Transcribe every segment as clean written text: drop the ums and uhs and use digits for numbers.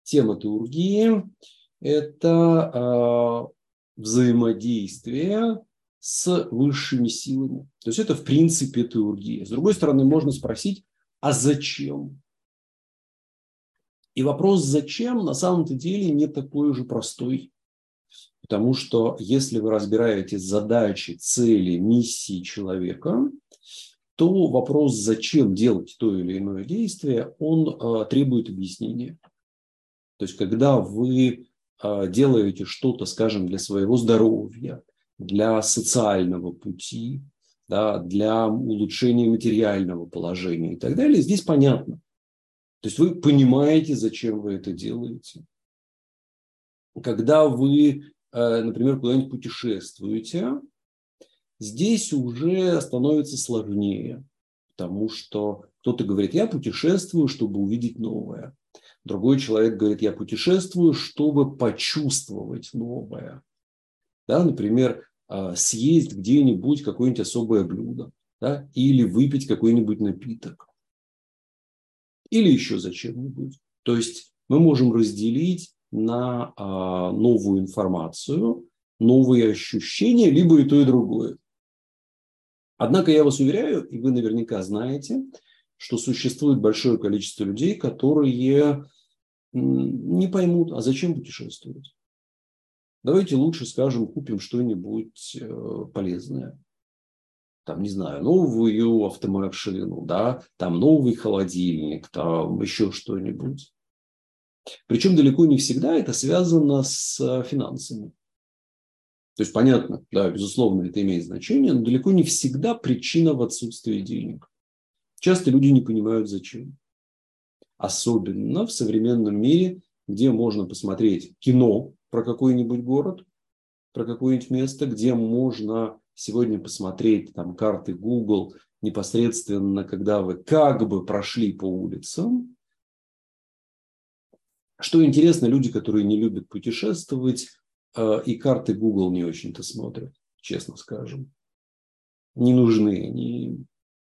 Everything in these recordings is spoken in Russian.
Тема теургии – это взаимодействие с высшими силами. То есть это в принципе теургия. С другой стороны, можно спросить, а зачем? И вопрос «зачем» на самом-то деле не такой уже простой. Потому что если вы разбираете задачи, цели, миссии человека, то вопрос «зачем делать то или иное действие», он требует объяснения. То есть когда вы делаете что-то, скажем, для своего здоровья, для социального пути, да, для улучшения материального положения и так далее, здесь понятно. То есть вы понимаете, зачем вы это делаете. Когда вы, например, куда-нибудь путешествуете, здесь уже становится сложнее, потому что кто-то говорит, я путешествую, чтобы увидеть новое. Другой человек говорит, я путешествую, чтобы почувствовать новое. Да, например, съесть где-нибудь какое-нибудь особое блюдо, да, или выпить какой-нибудь напиток. Или еще зачем-нибудь. То есть мы можем разделить на новую информацию, новые ощущения, либо и то, и другое. Однако я вас уверяю, и вы наверняка знаете, что существует большое количество людей, которые не поймут, а зачем путешествовать. Давайте лучше, скажем, купим что-нибудь полезное. Там, не знаю, новую автомашину, да, там новый холодильник, там еще что-нибудь. Причем далеко не всегда это связано с финансами. То есть, понятно, да, безусловно, это имеет значение, но далеко не всегда причина в отсутствии денег. Часто люди не понимают, зачем. Особенно в современном мире, где можно посмотреть кино про какой-нибудь город, про какое-нибудь место, где можно сегодня посмотреть там карты Google непосредственно, когда вы как бы прошли по улицам. Что интересно, люди, которые не любят путешествовать, и карты Google не очень-то смотрят, честно скажем. Не нужны они.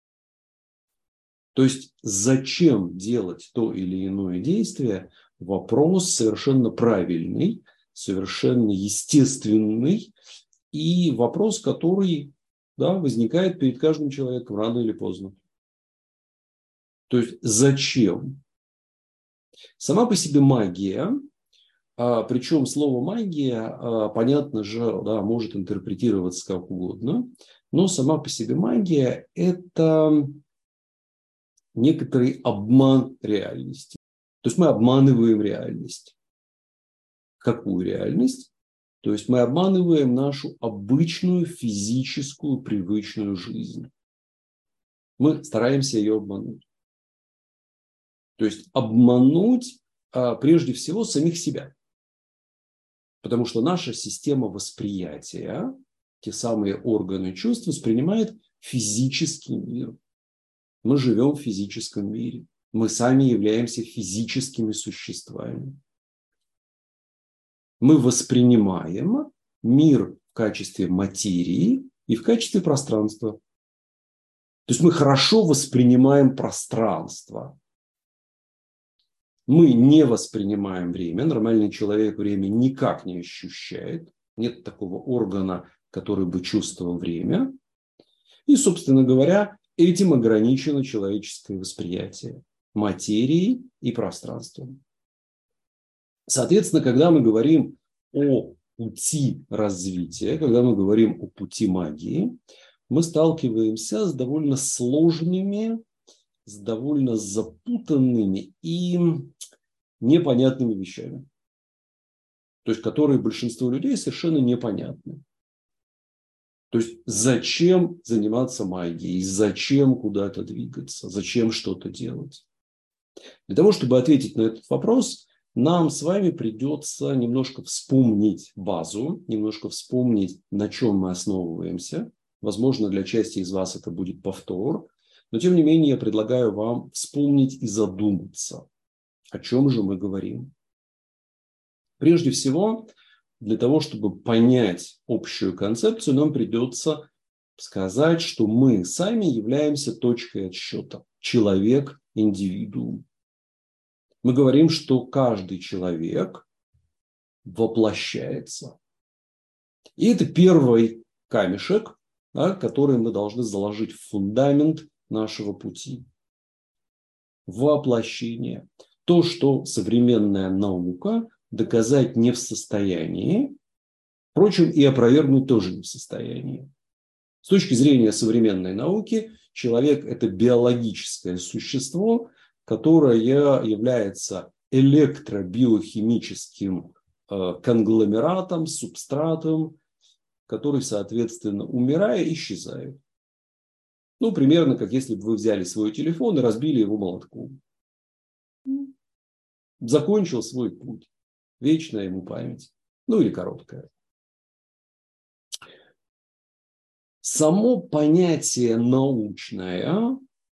То есть, зачем делать то или иное действие, вопрос совершенно правильный, совершенно естественный, и вопрос, который, да, возникает перед каждым человеком рано или поздно. То есть, зачем? Сама по себе магия, причем слово магия, понятно же, да, может интерпретироваться как угодно, но сама по себе магия – это некоторый обман реальности. То есть мы обманываем реальность. Какую реальность? То есть мы обманываем нашу обычную физическую привычную жизнь. Мы стараемся ее обмануть. То есть обмануть прежде всего самих себя. Потому что наша система восприятия, те самые органы чувств, воспринимает физический мир. Мы живем в физическом мире. Мы сами являемся физическими существами. Мы воспринимаем мир в качестве материи и в качестве пространства. То есть мы хорошо воспринимаем пространство. Мы не воспринимаем время. Нормальный человек время никак не ощущает. Нет такого органа, который бы чувствовал время. И, собственно говоря, этим ограничено человеческое восприятие материи и пространством. Соответственно, когда мы говорим о пути развития, когда мы говорим о пути магии, мы сталкиваемся с довольно сложными, с довольно запутанными и непонятными вещами. То есть, которые большинству людей совершенно непонятны. То есть, зачем заниматься магией, зачем куда-то двигаться, зачем что-то делать. Для того, чтобы ответить на этот вопрос, нам с вами придется немножко вспомнить базу, немножко вспомнить, на чем мы основываемся. Возможно, для части из вас это будет повтор, но тем не менее я предлагаю вам вспомнить и задуматься, о чем же мы говорим. Прежде всего, для того, чтобы понять общую концепцию, нам придется сказать, что мы сами являемся точкой отсчета. Человек – индивидуум. Мы говорим, что каждый человек воплощается. И это первый камешек, да, который мы должны заложить в фундамент нашего пути. Воплощение. То, что современная наука доказать не в состоянии, впрочем, и опровергнуть тоже не в состоянии. С точки зрения современной науки, человек – это биологическое существо, которое является электробиохимическим конгломератом, субстратом, который, соответственно, умирая, исчезает. Ну, примерно как если бы вы взяли свой телефон и разбили его молотком. Закончил свой путь. Вечная ему память. Ну, или короткая. Само понятие научное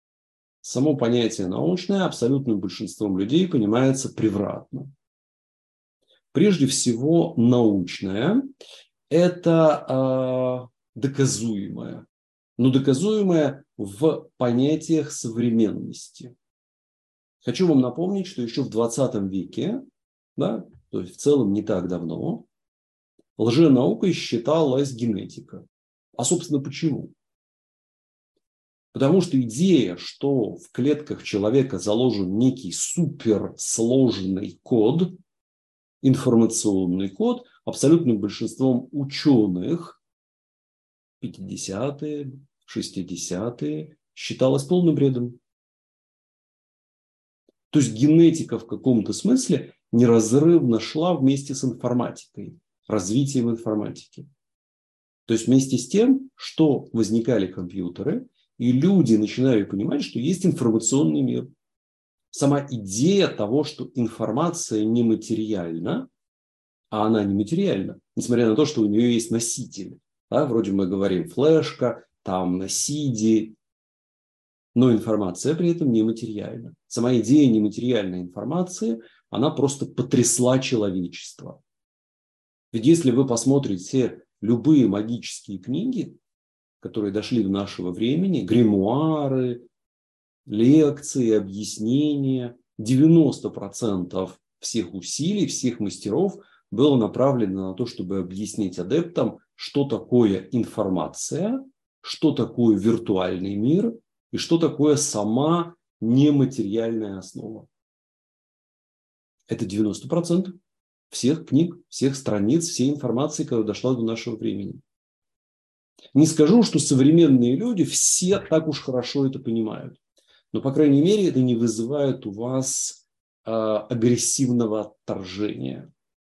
абсолютным большинством людей понимается превратно. Прежде всего, научное – это доказуемое, но доказуемое в понятиях современности. Хочу вам напомнить, что еще в 20 веке, да, то есть в целом не так давно, лженаукой считалась генетика. А, собственно, почему? Потому что идея, что в клетках человека заложен некий суперсложный код, информационный код, абсолютным большинством ученых 50-е, 60-е считалась полным бредом. То есть генетика в каком-то смысле неразрывно шла вместе с информатикой, развитием информатики. То есть вместе с тем, что возникали компьютеры, и люди начинали понимать, что есть информационный мир. Сама идея того, что информация нематериальна, а она нематериальна, несмотря на то, что у нее есть носитель. Да, вроде мы говорим флешка, там CD, но информация при этом нематериальна. Сама идея нематериальной информации, она просто потрясла человечество. Ведь если вы посмотрите любые магические книги, которые дошли до нашего времени, гримуары, лекции, объяснения, 90% всех усилий, всех мастеров было направлено на то, чтобы объяснить адептам, что такое информация, что такое виртуальный мир и что такое сама нематериальная основа. Это 90% всех книг, всех страниц, всей информации, которая дошла до нашего времени. Не скажу, что современные люди все так уж хорошо это понимают. Но, по крайней мере, это не вызывает у вас агрессивного отторжения.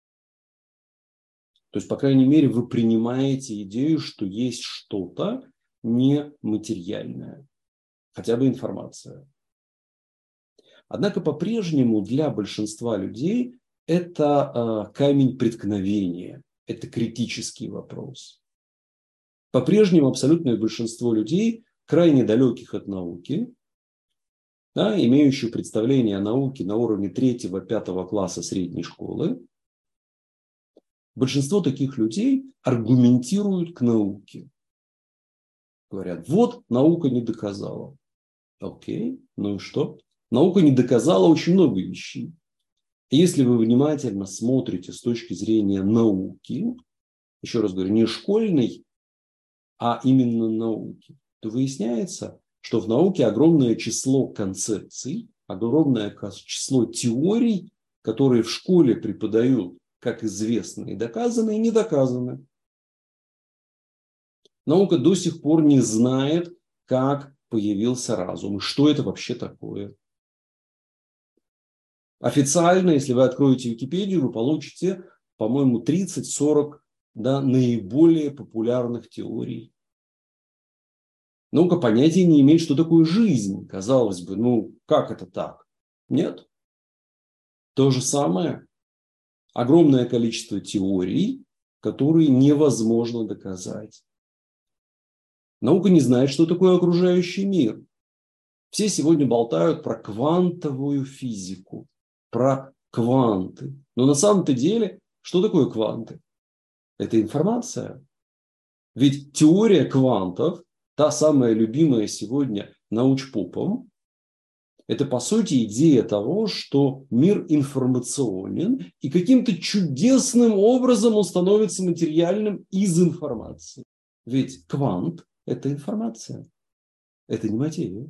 То есть, по крайней мере, вы принимаете идею, что есть что-то нематериальное. Хотя бы информация. Однако, по-прежнему для большинства людей это камень преткновения. Это критический вопрос. По-прежнему абсолютное большинство людей, крайне далеких от науки, да, имеющих представление о науке на уровне 3-5 класса средней школы, большинство таких людей аргументируют к науке. Говорят, вот наука не доказала. Окей, ну и что? Наука не доказала очень много вещей. И если вы внимательно смотрите с точки зрения науки, еще раз говорю, не школьной, а именно науки, то выясняется, что в науке огромное число концепций, огромное число теорий, которые в школе преподают как известны и доказаны, и не доказаны. Наука до сих пор не знает, как появился разум и что это вообще такое. Официально, если вы откроете Википедию, вы получите, по-моему, 30-40 наиболее популярных теорий. Наука понятия не имеет, что такое жизнь. Казалось бы, ну как это так? Нет. То же самое. Огромное количество теорий, которые невозможно доказать. Наука не знает, что такое окружающий мир. Все сегодня болтают про квантовую физику, про кванты. Но на самом-то деле, что такое кванты? Это информация. Ведь теория квантов, та самая любимая сегодня научпопом, Это, по сути, идея того, что мир информационен, и каким-то чудесным образом он становится материальным из информации. Ведь квант – это информация, это не материя.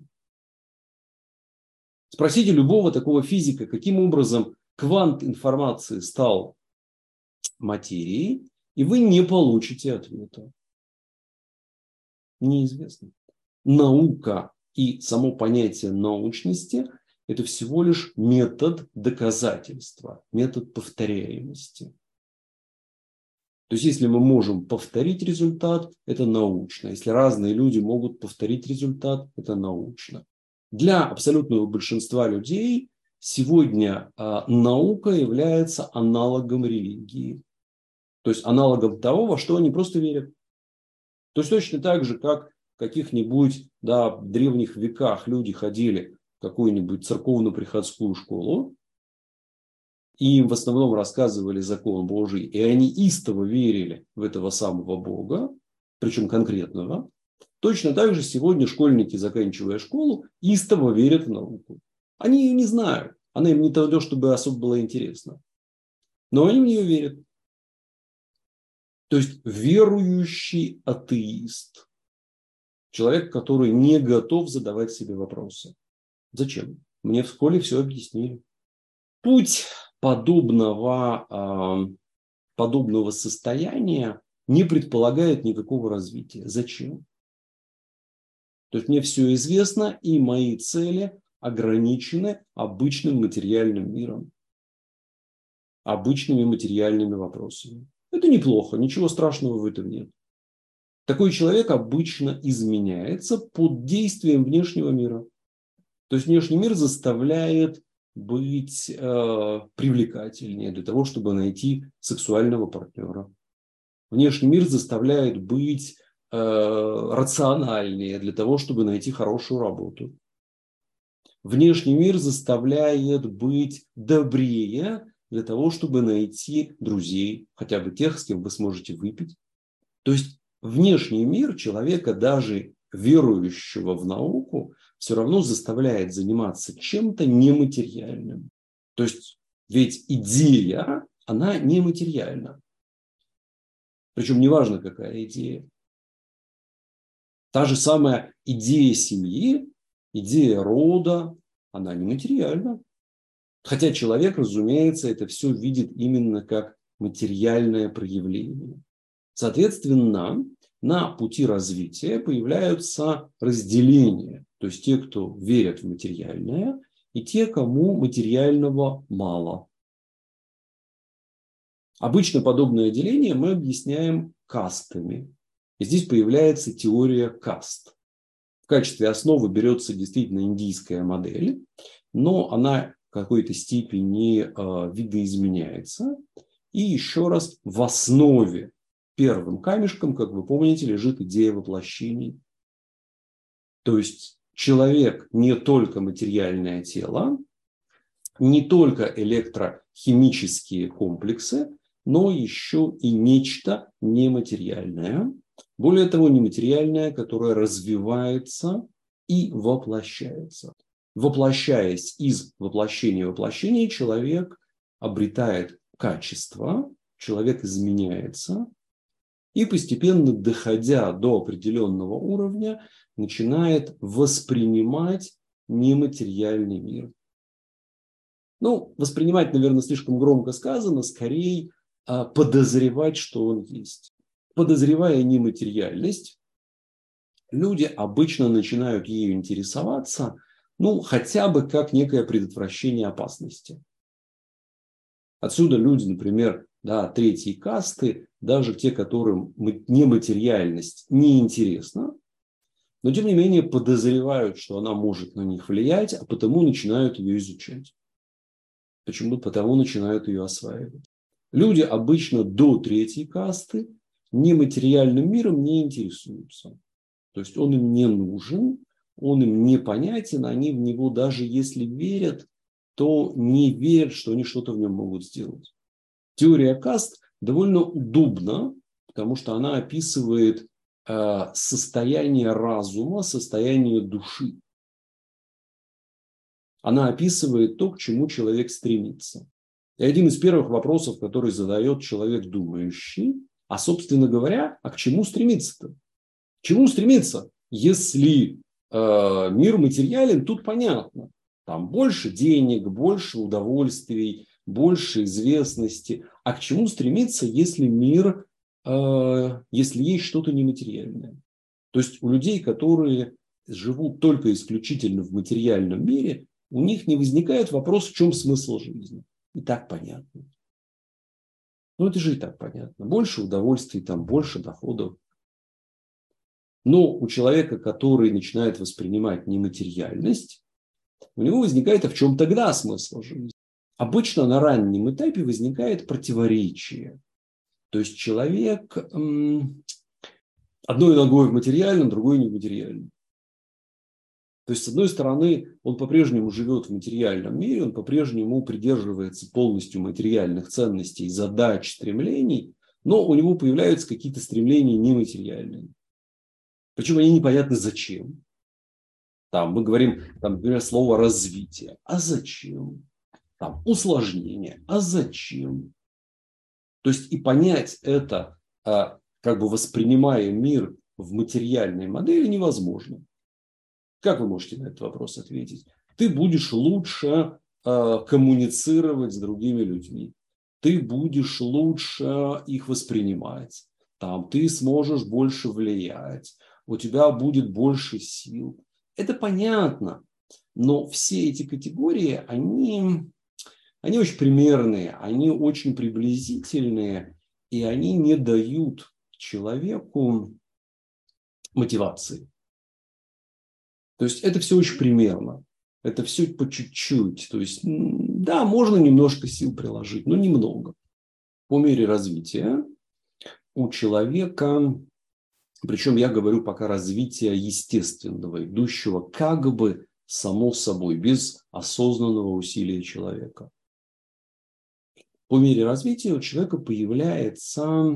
Спросите любого такого физика, каким образом квант информации стал материей, и вы не получите ответа. Неизвестно. Наука и само понятие научности – это всего лишь метод доказательства, метод повторяемости. То есть, если мы можем повторить результат, это научно. Если разные люди могут повторить результат, это научно. Для абсолютного большинства людей сегодня наука является аналогом религии. То есть, аналогом того, во что они просто верят. То есть, точно так же, как в каких-нибудь древних веках люди ходили в какую-нибудь церковно-приходскую школу, и им в основном рассказывали закон Божий, и они истово верили в этого самого Бога, причем конкретного. Точно так же сегодня школьники, заканчивая школу, истово верят в науку. Они ее не знают, она им не то, чтобы особо была интересна, но они в нее верят. То есть верующий атеист, человек, который не готов задавать себе вопросы. Зачем? Мне в школе все объяснили. Путь подобного состояния не предполагает никакого развития. Зачем? То есть мне все известно, и мои цели ограничены обычным материальным миром, обычными материальными вопросами. Это неплохо, ничего страшного в этом нет. Такой человек обычно изменяется под действием внешнего мира. То есть внешний мир заставляет быть привлекательнее для того, чтобы найти сексуального партнера. Внешний мир заставляет быть рациональнее для того, чтобы найти хорошую работу. Внешний мир заставляет быть добрее для того, чтобы найти друзей, хотя бы тех, с кем вы сможете выпить. То есть внешний мир человека, даже верующего в науку, все равно заставляет заниматься чем-то нематериальным. То есть ведь идея, она нематериальна. Причем неважно, какая идея. Та же самая идея семьи, идея рода, она нематериальна. Хотя человек, разумеется, это все видит именно как материальное проявление. Соответственно, на пути развития появляются разделения. То есть те, кто верят в материальное, и те, кому материального мало. Обычно подобное деление мы объясняем кастами. И здесь появляется теория каст. В качестве основы берется действительно индийская модель, но она в какой-то степени видоизменяется. И еще раз, в основе первым камешком, как вы помните, лежит идея воплощений. То есть человек не только материальное тело, не только электрохимические комплексы, но еще и нечто нематериальное. Более того, нематериальное, которое развивается и воплощается. Воплощаясь из воплощения, человек обретает качество, человек изменяется, и постепенно, доходя до определенного уровня, начинает воспринимать нематериальный мир. Воспринимать, наверное, слишком громко сказано, скорее подозревать, что он есть. Подозревая нематериальность, люди обычно начинают ею интересоваться, хотя бы как некое предотвращение опасности. Отсюда люди, например, третьей касты, даже те, которым нематериальность неинтересна, но тем не менее подозревают, что она может на них влиять, а потому начинают ее изучать. Почему? Потому начинают ее осваивать. Люди обычно до третьей касты нематериальным миром не интересуются. То есть он им не нужен, он им непонятен, они в него даже если верят, то не верят, что они что-то в нем могут сделать. Теория каст довольно удобна, потому что она описывает состояние разума, состояние души. Она описывает то, к чему человек стремится. И один из первых вопросов, который задает человек думающий, а, собственно говоря, а к чему стремиться-то? К чему стремиться, если мир материален, тут понятно. Там больше денег, больше удовольствий, больше известности. А к чему стремиться, если мир, если есть что-то нематериальное? То есть у людей, которые живут только исключительно в материальном мире, у них не возникает вопрос, в чем смысл жизни. И так понятно. Ну, это же и так понятно. Больше удовольствий, там больше доходов. Но у человека, который начинает воспринимать нематериальность, у него возникает, а в чем тогда смысл жизни? Обычно на раннем этапе возникает противоречие. То есть человек одной ногой в материальном, другой не в материальном. То есть, с одной стороны, он по-прежнему живет в материальном мире, он по-прежнему придерживается полностью материальных ценностей, задач, стремлений, но у него появляются какие-то стремления нематериальные. Причем они непонятны зачем. Там мы говорим, там, например, слово развитие. А зачем? Там усложнение. А зачем? То есть и понять это, как бы воспринимая мир в материальной модели, невозможно. Как вы можете на этот вопрос ответить? Ты будешь лучше коммуницировать с другими людьми. Ты будешь лучше их воспринимать. Там, ты сможешь больше влиять. У тебя будет больше сил. Это понятно. Но все эти категории, они очень примерные, они очень приблизительные, и они не дают человеку мотивации. То есть это все очень примерно. Это все по чуть-чуть. То есть, да, можно немножко сил приложить, но немного. По мере развития у человека, причем я говорю пока развития естественного, идущего как бы само собой, без осознанного усилия человека. По мере развития у человека появляется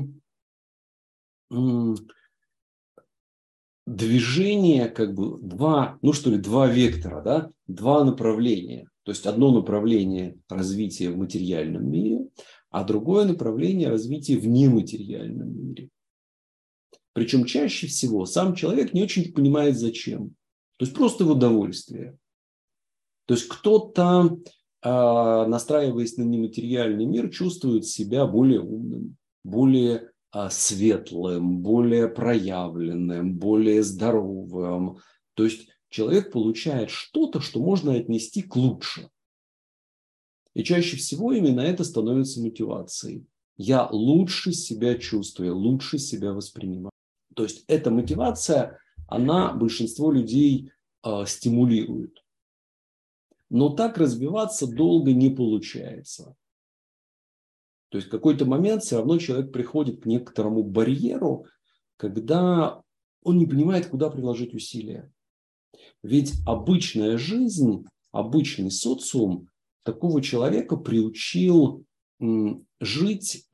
движение, как бы два вектора, да? Два направления. То есть одно направление развития в материальном мире, а другое направление развития в нематериальном мире. Причем чаще всего сам человек не очень понимает зачем. То есть просто в удовольствие. То есть кто-то, настраиваясь на нематериальный мир, чувствует себя более умным, более светлым, более проявленным, более здоровым. То есть человек получает что-то, что можно отнести к лучше. И чаще всего именно это становится мотивацией. Я лучше себя чувствую, лучше себя воспринимаю. То есть эта мотивация, она большинство людей стимулирует. Но так развиваться долго не получается. То есть в какой-то момент все равно человек приходит к некоторому барьеру, когда он не понимает, куда приложить усилия. Ведь обычная жизнь, обычный социум такого человека приучил жить,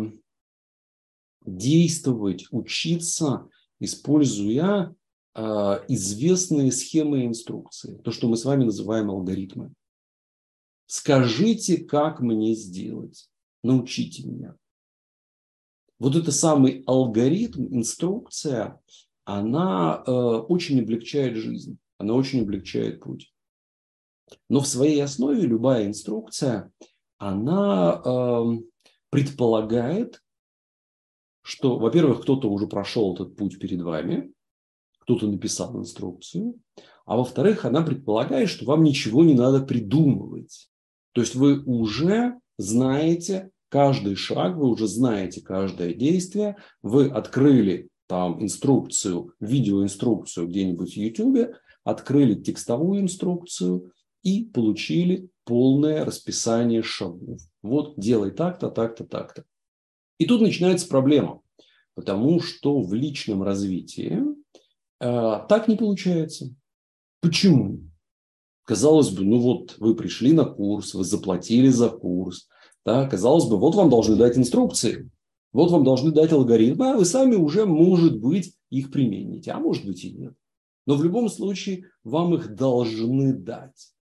действовать, учиться, используя известные схемы и инструкции. То, что мы с вами называем алгоритмы. Скажите, как мне сделать. Научите меня. Вот это самый алгоритм, инструкция, она очень облегчает жизнь, она очень облегчает путь. Но в своей основе любая инструкция, она предполагает, что, во-первых, кто-то уже прошел этот путь перед вами, кто-то написал инструкцию, а во-вторых, она предполагает, что вам ничего не надо придумывать. То есть вы уже знаете каждый шаг, вы уже знаете каждое действие, вы открыли там инструкцию, видеоинструкцию где-нибудь в YouTube, открыли текстовую инструкцию и получили полное расписание шагов. Вот делай так-то, так-то, так-то. И тут начинается проблема, потому что в личном развитии так не получается. Почему? Казалось бы, ну вот вы пришли на курс, вы заплатили за курс. Да, казалось бы, вот вам должны дать инструкции, вот вам должны дать алгоритмы, а вы сами уже, может быть, их примените, а может быть и нет. Но в любом случае вам их должны дать.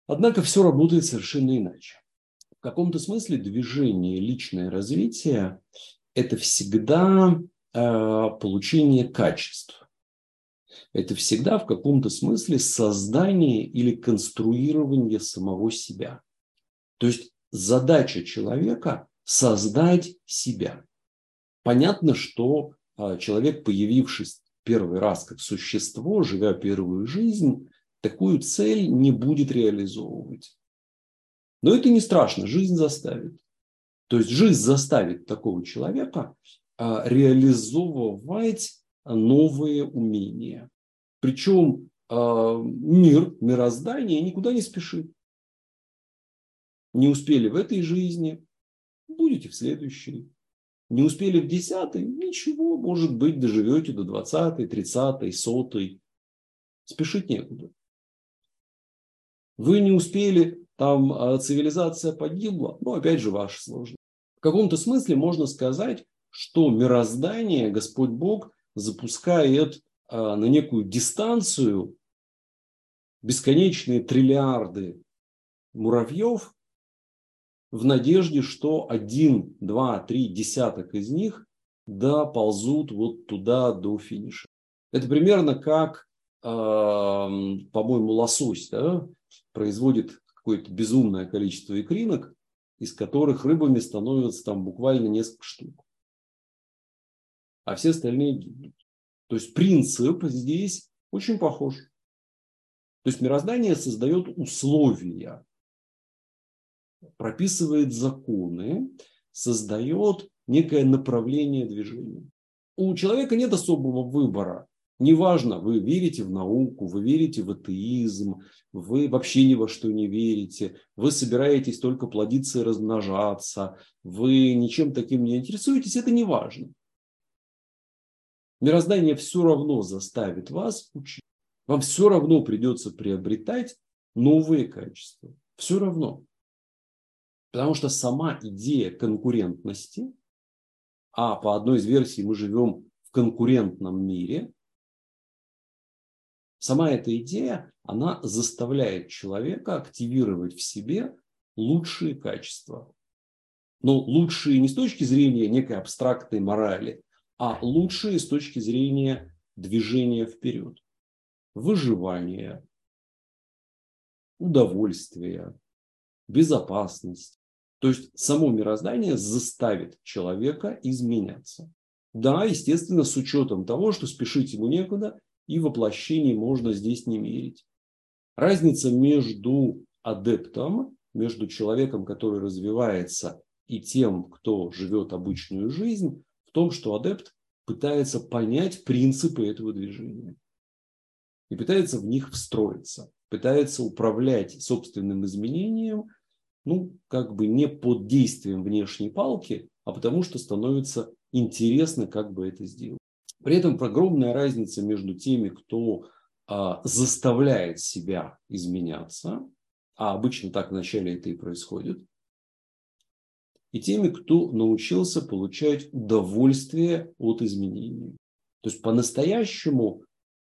Однако все работает совершенно иначе. В каком-то смысле движение, личное развитие – это всегда получение качеств. Это всегда в каком-то смысле создание или конструирование самого себя. То есть задача человека – создать себя. Понятно, что человек, появившись первый раз как существо, живя первую жизнь, такую цель не будет реализовывать. Но это не страшно, жизнь заставит. То есть жизнь заставит такого человека реализовывать новые умения. Причем мир, мироздание никуда не спешит. Не успели в этой жизни, будете в следующей. Не успели в 10-й, ничего, может быть, доживете до 20-й, 30-й, 100-й. Спешить некуда. Вы не успели, там цивилизация погибла, но опять же ваша сложность. В каком-то смысле можно сказать, что мироздание, Господь Бог запускает на некую дистанцию бесконечные триллиарды муравьев в надежде, что 1, 2, 3 десяток из них доползут вот туда до финиша. Это примерно как, по-моему, лосось, да, производит какое-то безумное количество икринок, из которых рыбами становится там буквально несколько штук. А все остальные гибнут. То есть принцип здесь очень похож. То есть мироздание создает условия, прописывает законы, создает некое направление движения. У человека нет особого выбора. Неважно, вы верите в науку, вы верите в атеизм, вы вообще ни во что не верите, вы собираетесь только плодиться и размножаться, вы ничем таким не интересуетесь, это не важно. Мироздание все равно заставит вас учить. Вам все равно придется приобретать новые качества. Все равно. Потому что сама идея конкурентности, а по одной из версий мы живем в конкурентном мире, сама эта идея, она заставляет человека активировать в себе лучшие качества. Но лучшие не с точки зрения некой абстрактной морали, а лучшие с точки зрения движения вперед. Выживания, удовольствия, безопасность. То есть само мироздание заставит человека изменяться. Да, естественно, с учетом того, что спешить ему некуда, и воплощений можно здесь не мерить. Разница между адептом, между человеком, который развивается, и тем, кто живет обычную жизнь, в том, что адепт пытается понять принципы этого движения. И пытается в них встроиться, пытается управлять собственным изменением, как бы не под действием внешней палки, а потому что становится интересно, как бы это сделать. При этом огромная разница между теми, кто заставляет себя изменяться, а обычно так вначале это и происходит, и теми, кто научился получать удовольствие от изменений. То есть по-настоящему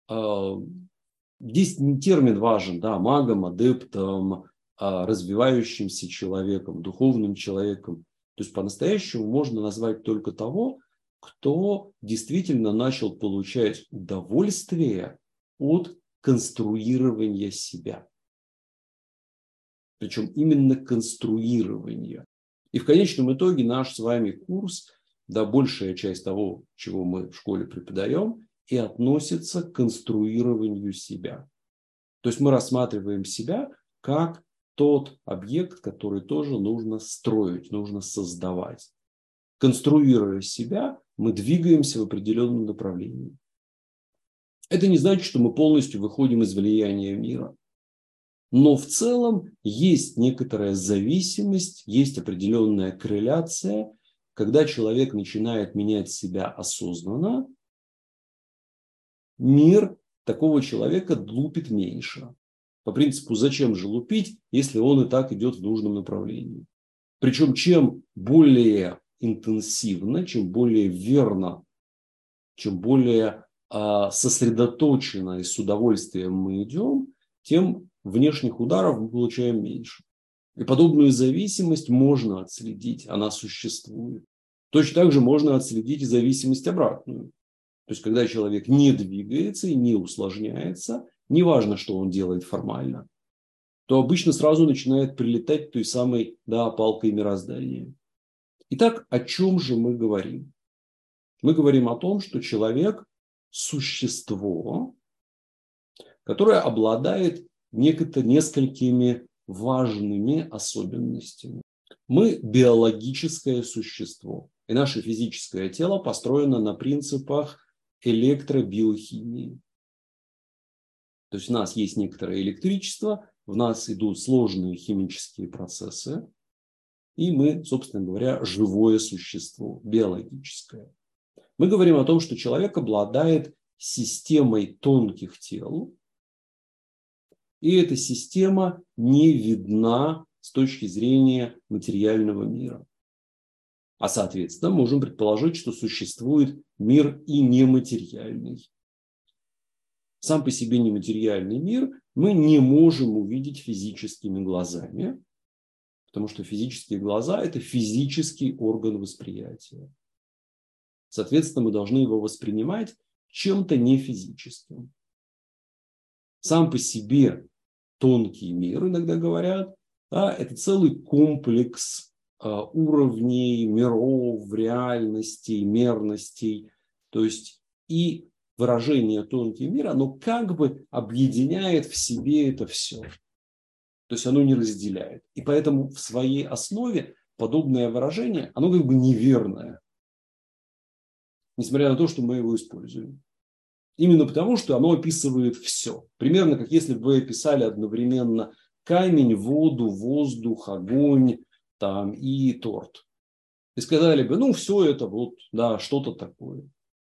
здесь термин важен, да, магом, адептом, развивающимся человеком, духовным человеком. То есть по-настоящему можно назвать только того, кто действительно начал получать удовольствие от конструирования себя. Причем именно конструирования. И в конечном итоге наш с вами курс, да, большая часть того, чего мы в школе преподаем, и относится к конструированию себя. То есть мы рассматриваем себя как тот объект, который тоже нужно строить, нужно создавать. Конструируя себя, мы двигаемся в определенном направлении. Это не значит, что мы полностью выходим из влияния мира. Но в целом есть некоторая зависимость, есть определенная корреляция. Когда человек начинает менять себя осознанно, мир такого человека лупит меньше. По принципу, зачем же лупить, если он и так идет в нужном направлении. Причем, чем более интенсивно, чем более верно, чем более сосредоточенно и с удовольствием мы идем, тем внешних ударов мы получаем меньше. И подобную зависимость можно отследить, она существует. Точно так же можно отследить и зависимость обратную. То есть, когда человек не двигается и не усложняется, неважно, что он делает формально, то обычно сразу начинает прилетать той самой, да, палкой мироздания. Итак, о чем же мы говорим? Мы говорим о том, что человек – существо, которое обладает несколькими важными особенностями. Мы биологическое существо, и наше физическое тело построено на принципах электробиохимии. То есть у нас есть некоторое электричество, в нас идут сложные химические процессы, и мы, собственно говоря, живое существо, биологическое. Мы говорим о том, что человек обладает системой тонких тел, и эта система не видна с точки зрения материального мира. А соответственно, можем предположить, что существует мир и нематериальный. Сам по себе нематериальный мир мы не можем увидеть физическими глазами, потому что физические глаза – это физический орган восприятия. Соответственно, мы должны его воспринимать чем-то нефизическим. Сам по себе тонкий мир, иногда говорят, да, это целый комплекс уровней, миров, реальностей, мерностей. То есть и выражение тонкий мир, оно как бы объединяет в себе это все. То есть оно не разделяет. И поэтому в своей основе подобное выражение, оно как бы неверное. Несмотря на то, что мы его используем. Именно потому, что оно описывает все. Примерно как если бы вы описали одновременно камень, воду, воздух, огонь там, и торт. И сказали бы, ну, все это вот, да, что-то такое.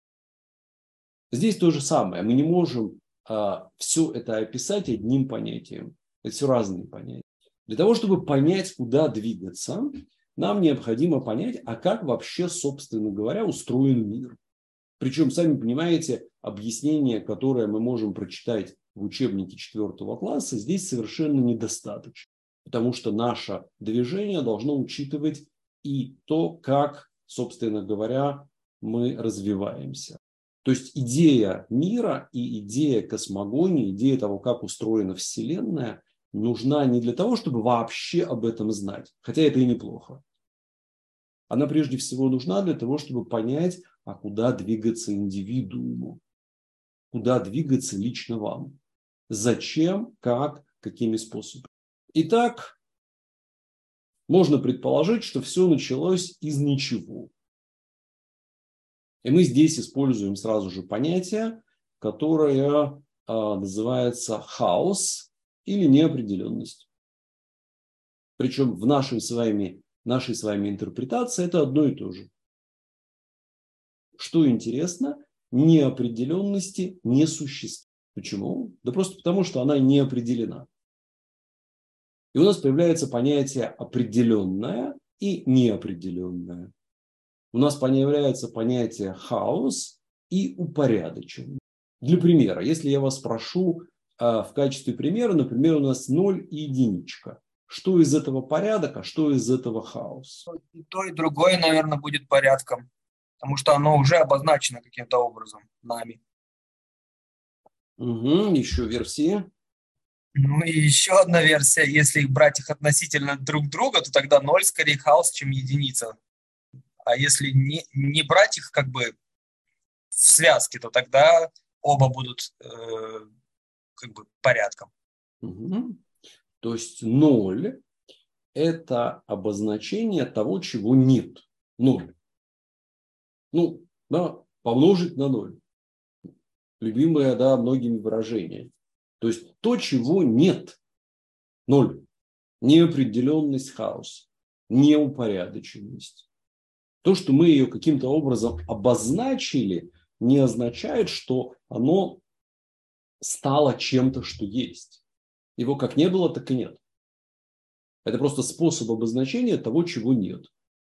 Здесь то же самое. Мы не можем все это описать одним понятием. Это все разные понятия. Для того, чтобы понять, куда двигаться, нам необходимо понять, а как вообще, собственно говоря, устроен мир. Причем, сами понимаете, объяснение, которое мы можем прочитать в учебнике 4 класса, здесь совершенно недостаточно. Потому что наше движение должно учитывать и то, как, собственно говоря, мы развиваемся. То есть идея мира и идея космогонии, идея того, как устроена Вселенная, нужна не для того, чтобы вообще об этом знать, хотя это и неплохо. Она прежде всего нужна для того, чтобы понять, а куда двигаться индивидууму, куда двигаться лично вам, зачем, как, какими способами. Итак, можно предположить, что все началось из ничего. И мы здесь используем сразу же понятие, которое называется хаос или неопределенность. Причем в нашей с вами интерпретации это одно и то же. Что интересно, неопределенности не существует. Почему? Да просто потому, что она не определена. И у нас появляется понятие определенное и неопределенное. У нас появляется понятие хаос и упорядоченный. Для примера, если я вас спрошу в качестве примера, например, у нас 0 и единичка. Что из этого порядок, а что из этого хаос? И то, и другое, наверное, будет порядком, потому что оно уже обозначено каким-то образом нами. Угу, еще версии. Ну и еще одна версия, если брать их относительно друг друга, то тогда 0 скорее хаос, чем единица. А если не брать их как бы в связке, то тогда оба будут как бы порядком. Угу. То есть 0 – это обозначение того, чего нет. 0. Ну, да, помножить на 0. Любимое, да, многими выражение. То есть то, чего нет. 0. Неопределенность, хаос, неупорядоченность. То, что мы ее каким-то образом обозначили, не означает, что оно стало чем-то, что есть. Его как не было, так и нет. Это просто способ обозначения того, чего нет.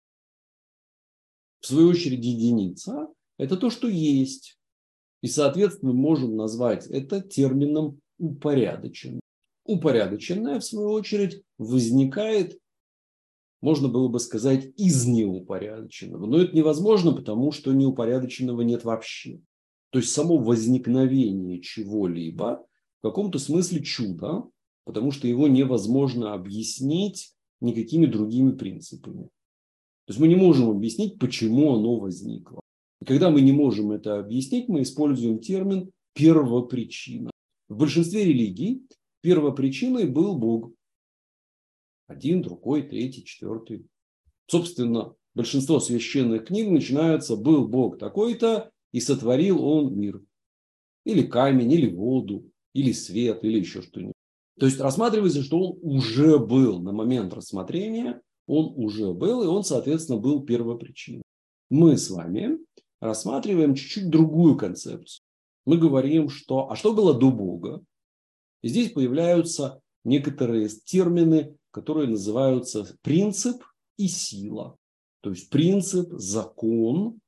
В свою очередь, единица – это то, что есть. И, соответственно, мы можем назвать это термином упорядоченным. Упорядоченное, в свою очередь, возникает, можно было бы сказать, из неупорядоченного. Но это невозможно, потому что неупорядоченного нет вообще. То есть само возникновение чего-либо в каком-то смысле чудо, потому что его невозможно объяснить никакими другими принципами. То есть мы не можем объяснить, почему оно возникло. И когда мы не можем это объяснить, мы используем термин «первопричина». В большинстве религий первопричиной был Бог. Один, другой, третий, четвертый. Собственно, большинство священных книг начинаются «был Бог такой-то, и сотворил он мир». Или камень, или воду, или свет, или еще что-нибудь. То есть рассматривается, что он уже был на момент рассмотрения, он уже был, и он, соответственно, был первопричиной. Мы с вами рассматриваем чуть-чуть другую концепцию. Мы говорим, что а что было до Бога? И здесь появляются некоторые термины, которые называются принцип и сила. То есть принцип, закон,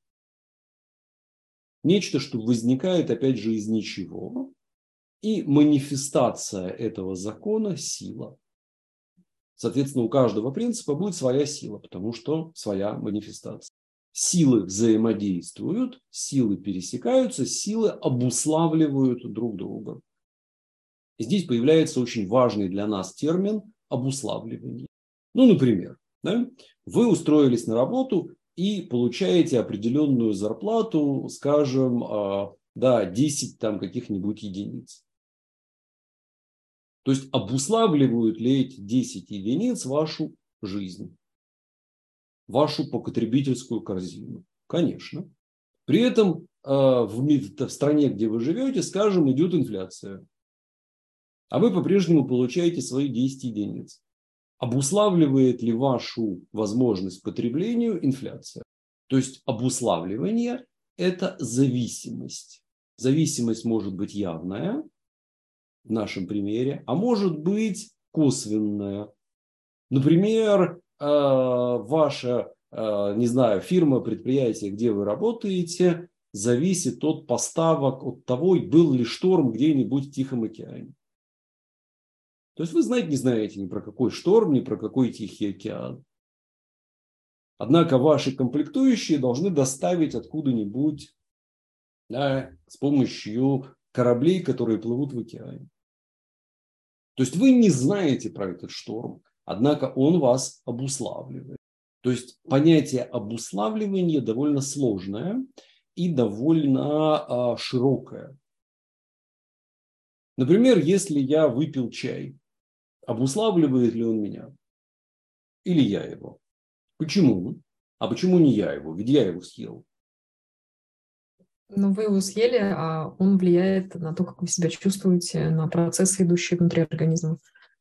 нечто, что возникает, опять же, из ничего, и манифестация этого закона – сила. Соответственно, у каждого принципа будет своя сила, потому что своя манифестация. Силы взаимодействуют, силы пересекаются, силы обуславливают друг друга. И здесь появляется очень важный для нас термин обуславливание. Ну, например, да, вы устроились на работу и получаете определенную зарплату, скажем, 10 там каких-нибудь единиц. То есть обуславливают ли эти 10 единиц вашу жизнь, вашу потребительскую корзину? Конечно. При этом в стране, где вы живете, скажем, идет инфляция. А вы по-прежнему получаете свои 10 единиц. Обуславливает ли вашу возможность к потреблению инфляция? То есть обуславливание – это зависимость. Зависимость может быть явная, в нашем примере, а может быть косвенная. Например, ваша, не знаю, фирма, предприятие, где вы работаете, зависит от поставок, от того, был ли шторм где-нибудь в Тихом океане. То есть вы не знаете ни про какой шторм, ни про какой Тихий океан. Однако ваши комплектующие должны доставить откуда-нибудь, да, с помощью кораблей, которые плывут в океане. То есть вы не знаете про этот шторм, однако он вас обуславливает. То есть понятие обуславливания довольно сложное и довольно широкое. Например, если я выпил чай, обуславливает ли он меня? Или я его? Почему? А почему не я его? Ведь я его съел. Но вы его съели, а он влияет на то, как вы себя чувствуете, на процессы, идущие внутри организма.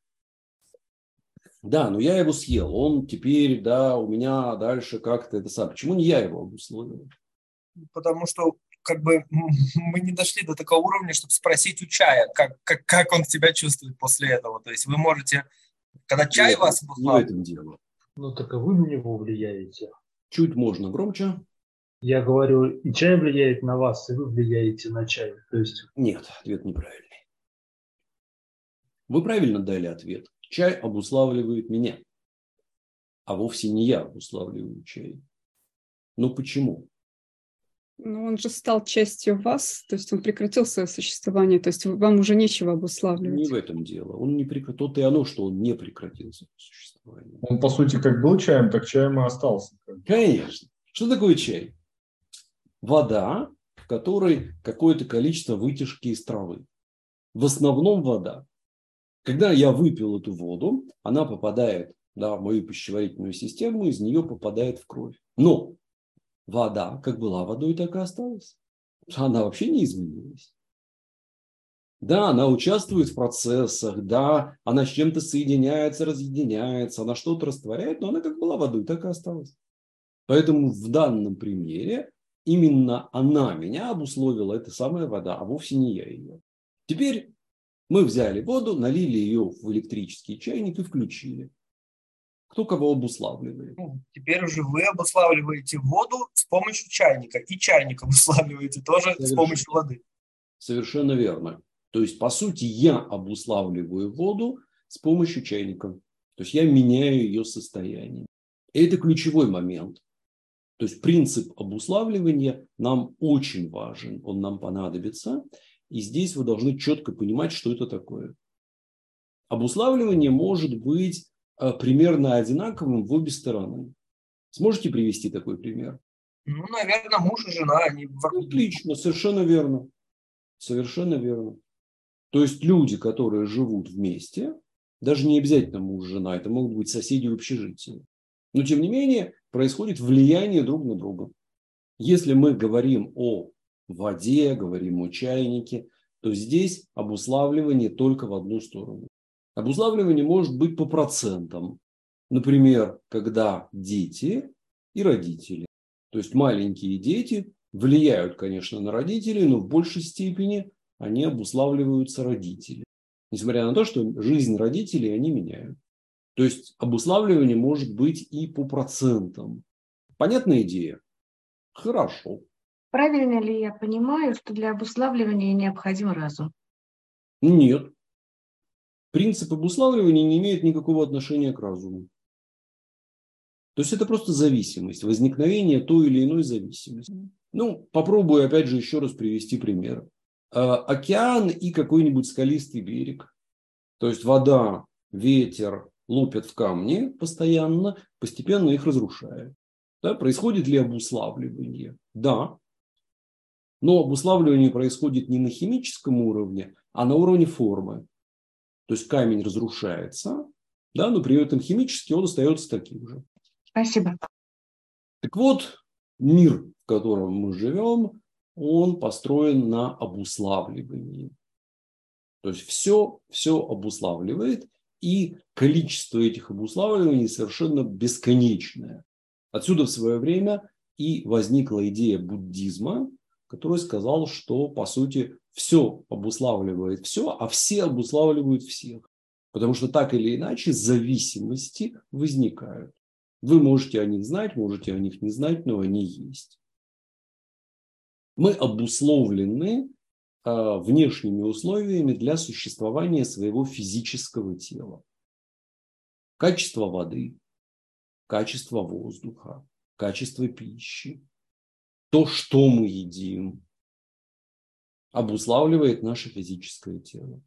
Да, но я его съел. Он теперь, да, у меня дальше как-то это сам. Почему не я его обусловил? Потому что как бы мы не дошли до такого уровня, чтобы спросить у чая, как он себя чувствует после этого. То есть вы можете, когда чай вас обуславливает. Не в этом дело. Ну так и вы на него влияете. Чуть можно громче. Я говорю, и чай влияет на вас, и вы влияете на чай. То есть... Нет, ответ неправильный. Вы правильно дали ответ. Чай обуславливает меня, а вовсе не я обуславливаю чай. Но почему? Ну, он же стал частью вас, то есть он прекратил свое существование, то есть вам уже нечего обуславливать. Не в этом дело. Он не прекратил. То-то и оно, что он не прекратил свое существование. Он, по сути, как был чаем, так чаем и остался. Конечно. Что такое чай? Вода, в которой какое-то количество вытяжки из травы. В основном вода. Когда я выпил эту воду, она попадает, да, в мою пищеварительную систему, из нее попадает в кровь. Но вода, как была водой, так и осталась. Она вообще не изменилась. Да, она участвует в процессах, да, она с чем-то соединяется, разъединяется, она что-то растворяет, но она как была водой, так и осталась. Поэтому в данном примере именно она меня обусловила, эта самая вода, а вовсе не я ее. Теперь мы взяли воду, налили ее в электрический чайник и включили. Кто кого обуславливает? Теперь уже вы обуславливаете воду с помощью чайника. И чайник обуславливаете тоже с помощью воды. Совершенно верно. То есть, по сути, я обуславливаю воду с помощью чайника. То есть, я меняю ее состояние. И это ключевой момент. То есть, принцип обуславливания нам очень важен, он нам понадобится. И здесь вы должны четко понимать, что это такое. Обуславливание может быть примерно одинаковым в обе стороны. Сможете привести такой пример? Ну, наверное, муж и жена, они Отлично, совершенно верно. Совершенно верно. То есть люди, которые живут вместе, даже не обязательно муж и жена, это могут быть соседи в общежитии. Но тем не менее происходит влияние друг на друга. Если мы говорим о воде, говорим о чайнике, то здесь обуславливание только в одну сторону. Обуславливание может быть по процентам. Например, когда дети и родители. То есть маленькие дети влияют, конечно, на родителей, но в большей степени они обуславливаются родителями. Несмотря на то, что жизнь родителей они меняют. То есть обуславливание может быть и по процентам. Понятная идея? Хорошо. Правильно ли я понимаю, что для обуславливания необходим разум? Нет. Принцип обуславливания не имеет никакого отношения к разуму. То есть это просто зависимость, возникновение той или иной зависимости. Ну, попробую опять же еще раз привести пример. Океан и какой-нибудь скалистый берег. То есть вода, ветер лупят в камни постоянно, постепенно их разрушая. Да, происходит ли обуславливание? Да. Но обуславливание происходит не на химическом уровне, а на уровне формы. То есть камень разрушается, да, но при этом химически он остается таким же. Спасибо. Так вот, мир, в котором мы живем, он построен на обуславливании. То есть все обуславливает, и количество этих обуславливаний совершенно бесконечное. Отсюда в свое время и возникла идея буддизма, который сказал, что, по сути, все обуславливает все, а все обуславливают всех. Потому что так или иначе зависимости возникают. Вы можете о них знать, можете о них не знать, но они есть. Мы обусловлены внешними условиями для существования своего физического тела. Качество воды, качество воздуха, качество пищи, то, что мы едим, обуславливает наше физическое тело.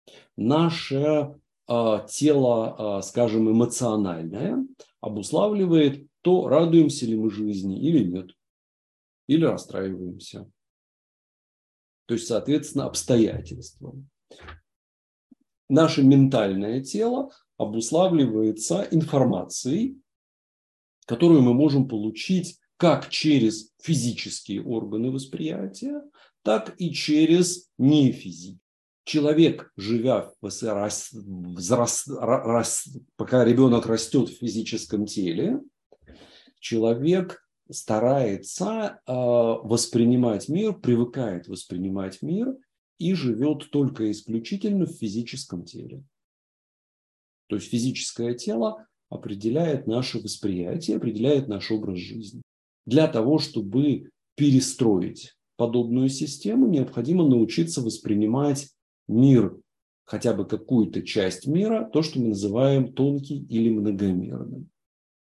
Наше тело, скажем, эмоциональное, обуславливает то, радуемся ли мы жизни или нет, или расстраиваемся. То есть, соответственно, обстоятельствам. Наше ментальное тело обуславливается информацией, которую мы можем получить как через физические органы восприятия, так и через нефизические. Человек, живя пока ребенок растет в физическом теле, человек старается воспринимать мир, привыкает воспринимать мир и живет только исключительно в физическом теле. То есть физическое тело определяет наше восприятие, определяет наш образ жизни. Для того, чтобы перестроить подобную систему, необходимо научиться воспринимать мир, хотя бы какую-то часть мира, то, что мы называем тонкий или многомерным.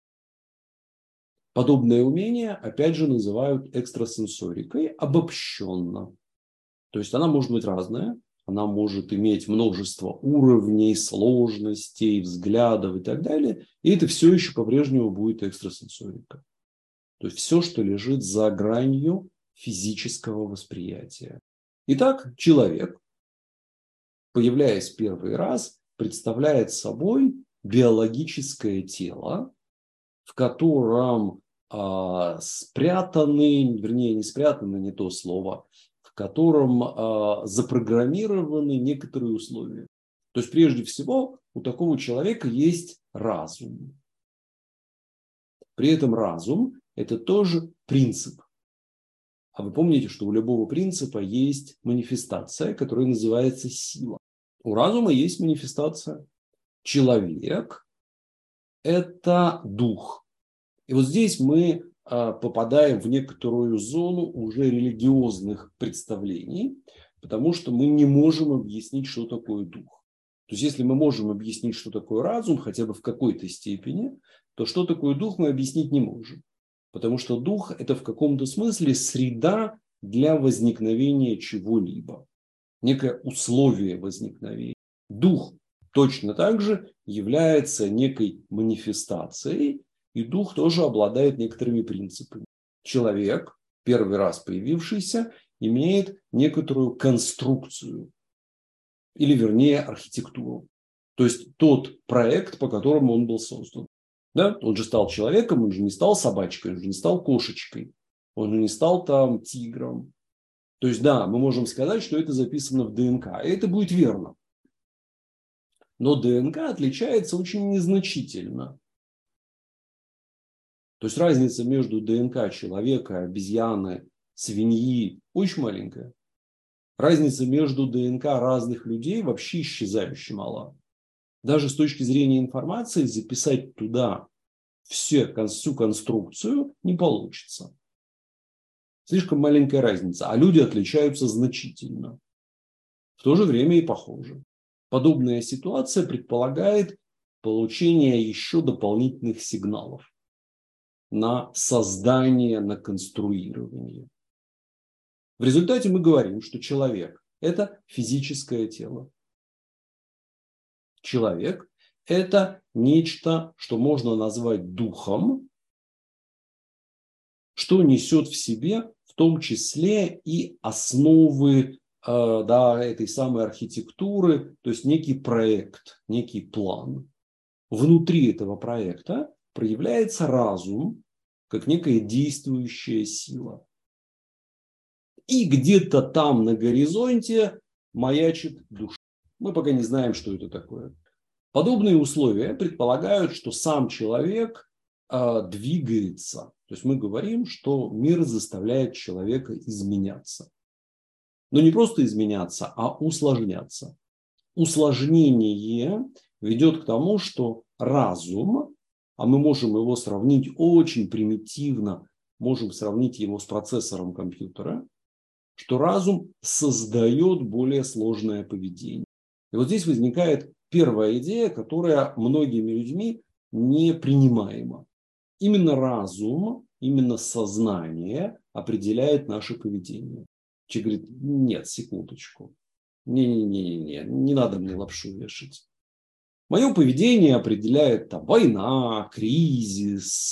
Подобное умение, опять же, называют экстрасенсорикой обобщенно. То есть она может быть разная, она может иметь множество уровней, сложностей, взглядов и так далее, и это все еще по-прежнему будет экстрасенсорика. То есть все, что лежит за гранью физического восприятия. Итак, человек, появляясь первый раз, представляет собой биологическое тело, в котором спрятаны, вернее, не спрятаны, не то слово, в котором запрограммированы некоторые условия. То есть, прежде всего, у такого человека есть разум. При этом разум – это тоже принцип. А вы помните, что у любого принципа есть манифестация, которая называется сила. У разума есть манифестация. Человек – это дух. И вот здесь мы попадаем в некоторую зону уже религиозных представлений, потому что мы не можем объяснить, что такое дух. То есть, если мы можем объяснить, что такое разум, хотя бы в какой-то степени, то что такое дух, мы объяснить не можем. Потому что дух – это в каком-то смысле среда для возникновения чего-либо. Некое условие возникновения. Дух точно так же является некой манифестацией, и дух тоже обладает некоторыми принципами. Человек, первый раз появившийся, имеет некоторую конструкцию, или вернее архитектуру. То есть тот проект, по которому он был создан. Да? Он же стал человеком, он же не стал собачкой, он же не стал кошечкой, он же не стал там тигром. То есть да, мы можем сказать, что это записано в ДНК, и это будет верно. Но ДНК отличается очень незначительно. То есть разница между ДНК человека, обезьяны, свиньи очень маленькая. Разница между ДНК разных людей вообще исчезающе мала. Даже с точки зрения информации записать туда всю конструкцию не получится. Слишком маленькая разница, а люди отличаются значительно. В то же время и похожи. Подобная ситуация предполагает получение еще дополнительных сигналов на создание, на конструирование. В результате мы говорим, что человек – это физическое тело. Человек – это нечто, что можно назвать духом, что несет в себе в том числе и основы этой самой архитектуры, то есть некий проект, некий план. Внутри этого проекта проявляется разум, как некая действующая сила. И где-то там на горизонте маячит душа. Мы пока не знаем, что это такое. Подобные условия предполагают, что сам человек двигается. То есть мы говорим, что мир заставляет человека изменяться. Но не просто изменяться, а усложняться. Усложнение ведет к тому, что разум, а мы можем его сравнить очень примитивно, можем сравнить его с процессором компьютера, что разум создает более сложное поведение. И вот здесь возникает первая идея, которая многими людьми не принимаема. Именно разум, именно сознание определяет наше поведение. Человек говорит, нет, секундочку, не надо мне лапшу вешать. Мое поведение определяет там, война, кризис,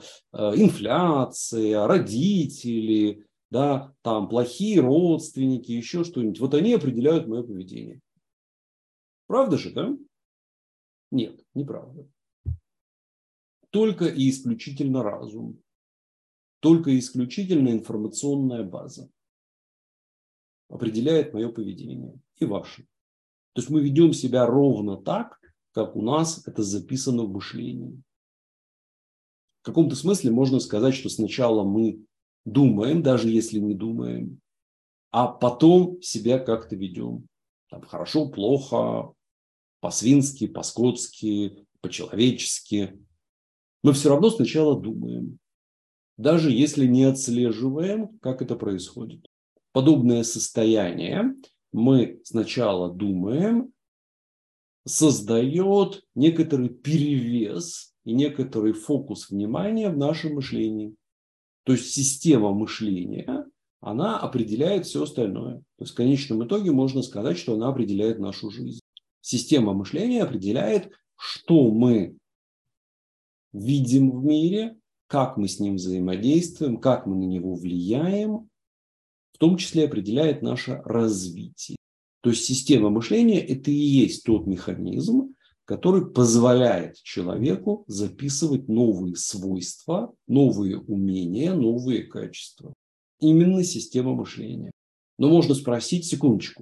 инфляция, родители, да, там плохие родственники, еще что-нибудь. Вот они определяют мое поведение. Правда же, да? Нет, неправда. Только и исключительно разум. Только и исключительно информационная база определяет мое поведение и ваше. То есть мы ведем себя ровно так, как у нас это записано в мышлении. В каком-то смысле можно сказать, что сначала мы думаем, даже если не думаем, а потом себя как-то ведем. Там, хорошо, плохо, по-свински, по-скотски, по-человечески. Мы все равно сначала думаем, даже если не отслеживаем, как это происходит. Подобное состояние мы сначала думаем, создает некоторый перевес и некоторый фокус внимания в нашем мышлении. То есть система мышления, она определяет все остальное. То есть в конечном итоге можно сказать, что она определяет нашу жизнь. Система мышления определяет, что мы видим в мире, как мы с ним взаимодействуем, как мы на него влияем, в том числе определяет наше развитие. То есть система мышления – это и есть тот механизм, который позволяет человеку записывать новые свойства, новые умения, новые качества. Именно система мышления. Но можно спросить, секундочку,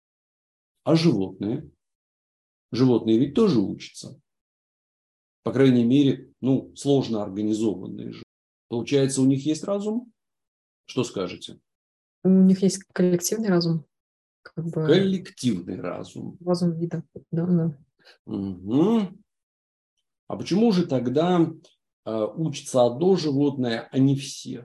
а животные? Животные ведь тоже учатся. По крайней мере, сложно организованные животные. Получается, у них есть разум? Что скажете? У них есть коллективный разум. Коллективный разум. Разум вида. Да. Угу. А почему же тогда учится одно животное, а не все?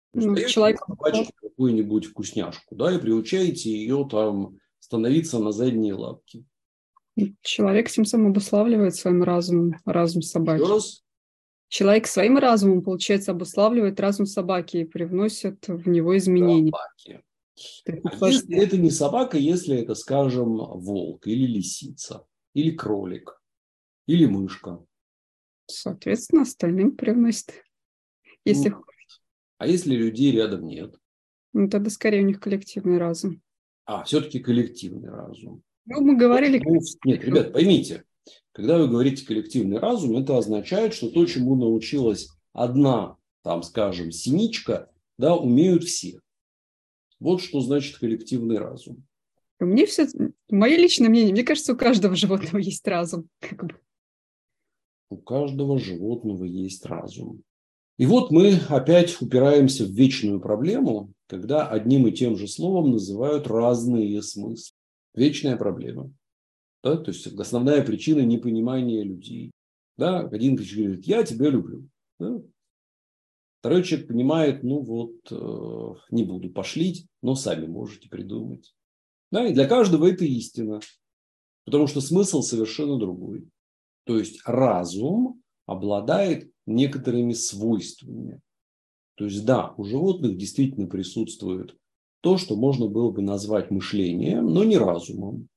То есть Ну, даете человек, собачке какую-нибудь вкусняшку, да, и приучаете ее там становиться на задние лапки. человек тем самым обуславливает своим разумом разум Еще собаки. раз. Человек своим разумом, получается, обуславливает разум собаки и привносит в него изменения. Собаки. То есть А если это не собака, если это, скажем, волк или лисица, или кролик, или мышка? соответственно, остальным привносит. Если, А если людей рядом нет? ну, тогда скорее у них коллективный разум. Все-таки коллективный разум. Ну, мы говорили, Нет, ребят, поймите, когда вы говорите коллективный разум, это означает, что то, чему научилась одна, там, скажем, синичка, да, умеют все. Вот что значит коллективный разум. мне все, мое личное мнение, мне кажется, у каждого животного есть разум. Как бы. У каждого животного есть разум. И вот мы опять упираемся в вечную проблему, когда одним и тем же словом называют разные смыслы. Вечная проблема. Да? То есть основная причина непонимания людей. Да? Один говорит, я тебя люблю. Да? Второй человек понимает, не буду пошлить, но сами можете придумать. Да? И для каждого это истина. Потому что смысл совершенно другой. То есть разум обладает некоторыми свойствами. То есть да, у животных действительно присутствует то, что можно было бы назвать мышлением, но не разумом.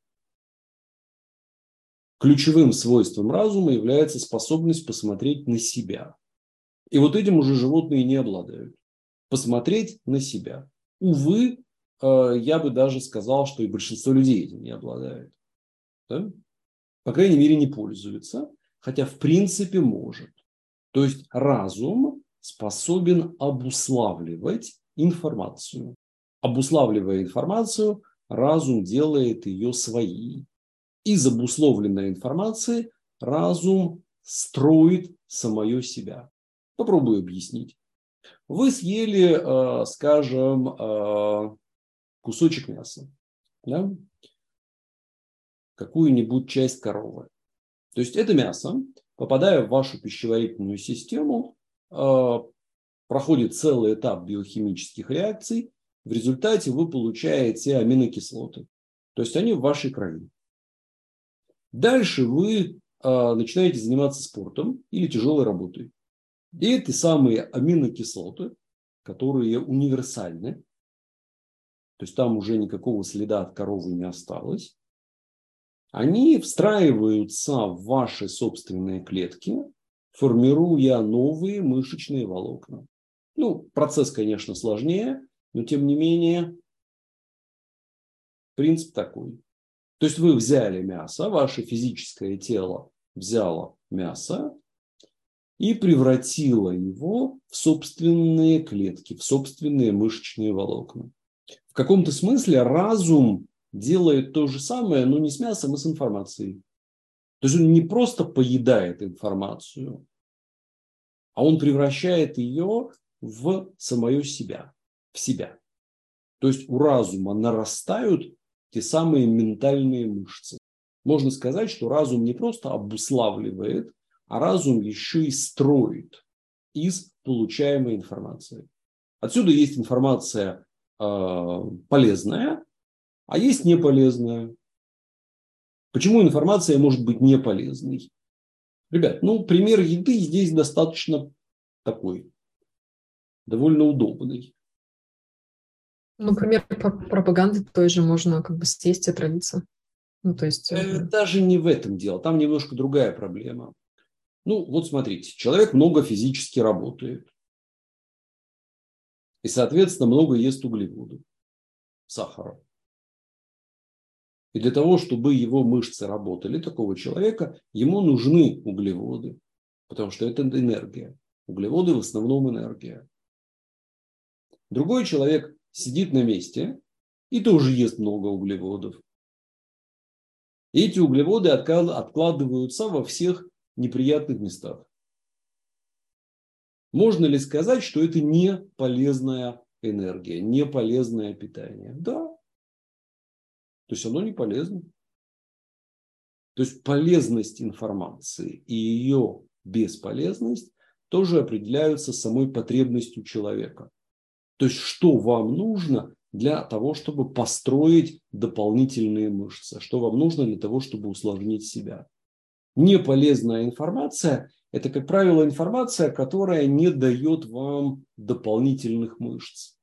Ключевым свойством разума является способность посмотреть на себя. И вот этим уже животные не обладают. Посмотреть на себя. Увы, я бы даже сказал, что и большинство людей этим не обладает. Да? По крайней мере, не пользуется, хотя в принципе может. То есть разум способен обуславливать информацию. Обуславливая информацию, разум делает ее своей. Из обусловленной информации разум строит самое себя. Попробую объяснить. Вы съели, скажем, кусочек мяса, да? Какую-нибудь часть коровы. То есть это мясо, попадая в вашу пищеварительную систему, проходит целый этап биохимических реакций. В результате вы получаете аминокислоты. То есть они в вашей крови. Дальше вы начинаете заниматься спортом или тяжелой работой. И эти самые аминокислоты, которые универсальны, то есть там уже никакого следа от коровы не осталось, они встраиваются в ваши собственные клетки, формируя новые мышечные волокна. Процесс, конечно, сложнее, но тем не менее принцип такой. То есть вы взяли мясо, ваше физическое тело взяло мясо и превратило его в собственные клетки, в собственные мышечные волокна. В каком-то смысле разум делает то же самое, но не с мясом, а с информацией. То есть он не просто поедает информацию, а он превращает ее в самое себя, в себя. То есть у разума нарастают те самые ментальные мышцы. Можно сказать, что разум не просто обуславливает, а разум еще и строит из получаемой информации. Отсюда есть информация полезная, а есть неполезная. Почему информация может быть неполезной? Ребят, пример еды здесь достаточно такой, довольно удобный. Например, пропаганды той же можно съесть и отравиться. Даже не в этом дело. Там немножко другая проблема. Вот смотрите, человек много физически работает. И, соответственно, много ест углеводов, сахара. И для того, чтобы его мышцы работали, такого человека, ему нужны углеводы. Потому что это энергия. Углеводы в основном энергия. Другой человек сидит на месте и тоже ест много углеводов. И эти углеводы откладываются во всех неприятных местах. Можно ли сказать, что это не полезная энергия, не полезное питание? Да. То есть оно не полезно. То есть полезность информации и ее бесполезность тоже определяются самой потребностью человека. То есть, что вам нужно для того, чтобы построить дополнительные мышцы? Что вам нужно для того, чтобы усложнить себя? Неполезная информация – это, как правило, информация, которая не дает вам дополнительных мышц.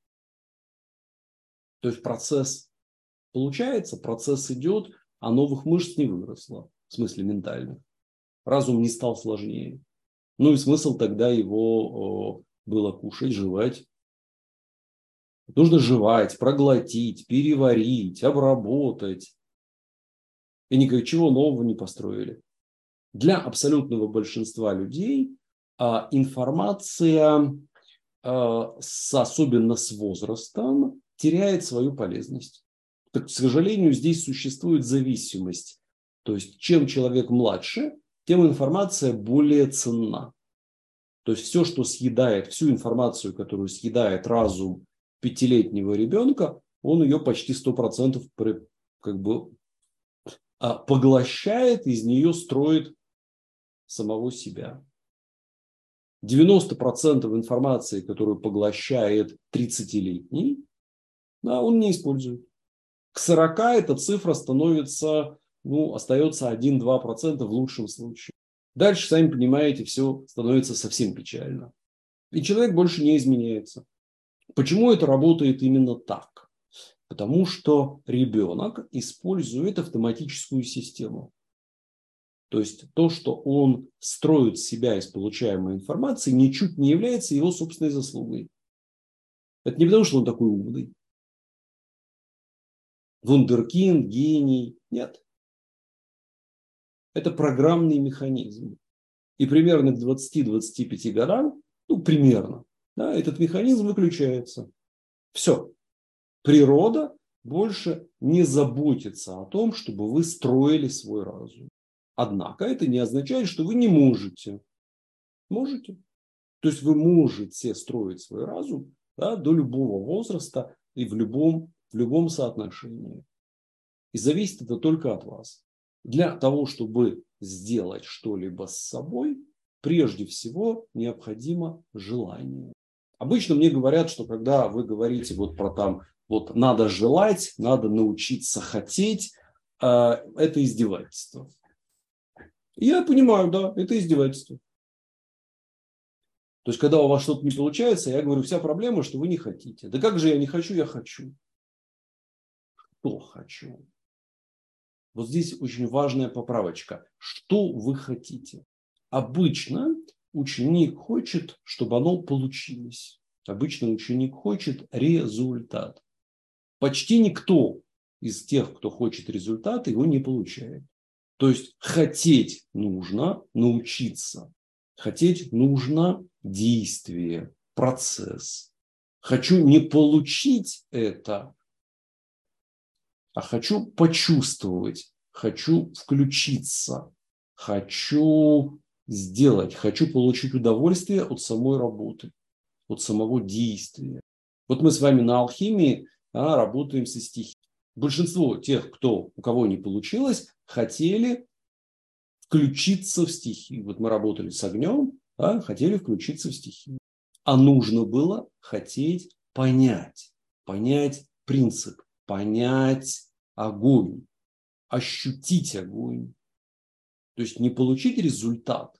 То есть, процесс получается, процесс идет, а новых мышц не выросло, в смысле ментальных. Разум не стал сложнее. Ну и смысл тогда его было кушать, жевать. Нужно жевать, проглотить, переварить, обработать. И ничего нового не построили. Для абсолютного большинства людей информация, особенно с возрастом, теряет свою полезность. Так, к сожалению, здесь существует зависимость. То есть, чем человек младше, тем информация более ценна. То есть, все, что съедает, всю информацию, которую съедает разум 5-летнего ребенка, он ее почти 100% как бы поглощает, из нее строит самого себя. 90% информации, которую поглощает 30-летний, да, он не использует. К 40 эта цифра становится, остается 1-2% в лучшем случае. Дальше, сами понимаете, все становится совсем печально. И человек больше не изменяется. Почему это работает именно так? Потому что ребенок использует автоматическую систему. То есть то, что он строит себя из получаемой информации, ничуть не является его собственной заслугой. Это не потому, что он такой умный. Вундеркинд, гений. Нет. Это программный механизм. И примерно к 20-25 годам, примерно, да, этот механизм выключается. Все. Природа больше не заботится о том, чтобы вы строили свой разум. Однако это не означает, что вы не можете. Можете. То есть вы можете строить свой разум, да, до любого возраста и в любом соотношении. И зависит это только от вас. Для того, чтобы сделать что-либо с собой, прежде всего необходимо желание. Обычно мне говорят, что когда вы говорите про надо желать, надо научиться хотеть, это издевательство. Я понимаю, да, это издевательство. То есть, когда у вас что-то не получается, я говорю, вся проблема, что вы не хотите. Да как же я не хочу, я хочу. Что хочу? Вот здесь очень важная поправочка. Что вы хотите? Обычно ученик хочет, чтобы оно получилось. Обычно ученик хочет результат. Почти никто из тех, кто хочет результат, его не получает. То есть хотеть нужно научиться. Хотеть нужно действие, процесс. Хочу не получить это, а хочу почувствовать, хочу включиться, хочу сделать, хочу получить удовольствие от самой работы, от самого действия. Вот мы с вами на алхимии работаем со стихией. Большинство тех, у кого не получилось, хотели включиться в стихию. Вот мы работали с огнем, хотели включиться в стихию. А нужно было хотеть понять принцип, понять огонь, ощутить огонь. То есть не получить результат,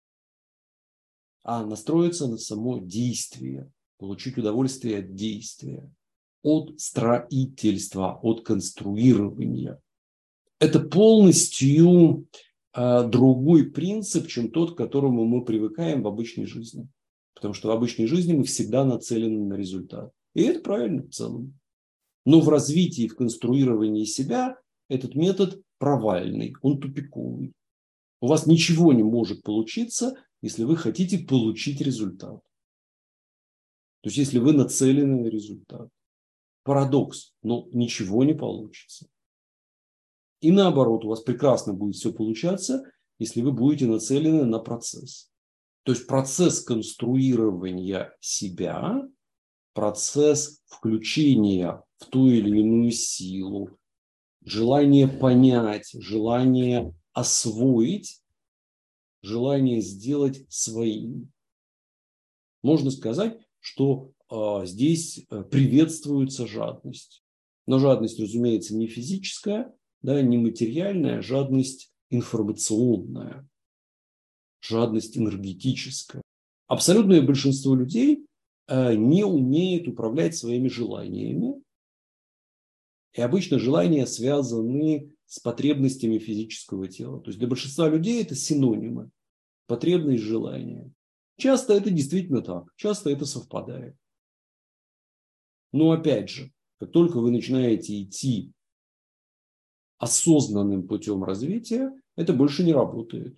а настроиться на само действие, получить удовольствие от действия, от строительства, от конструирования. Это полностью другой принцип, чем тот, к которому мы привыкаем в обычной жизни. Потому что в обычной жизни мы всегда нацелены на результат. И это правильно в целом. Но в развитии, в конструировании себя этот метод провальный, он тупиковый. У вас ничего не может получиться, если вы хотите получить результат. То есть, если вы нацелены на результат. Парадокс, но ничего не получится. И наоборот, у вас прекрасно будет все получаться, если вы будете нацелены на процесс. То есть, процесс конструирования себя, процесс включения в ту или иную силу, желание понять, желание освоить, желание сделать своим. Можно сказать, что здесь приветствуется жадность. Но жадность, разумеется, не физическая, да, не материальная, жадность информационная, жадность энергетическая. Абсолютное большинство людей не умеет управлять своими желаниями. И обычно желания связаны с потребностями физического тела. То есть для большинства людей это синонимы. Потребность, желание. Часто это действительно так. Часто это совпадает. Но опять же, как только вы начинаете идти осознанным путем развития, это больше не работает.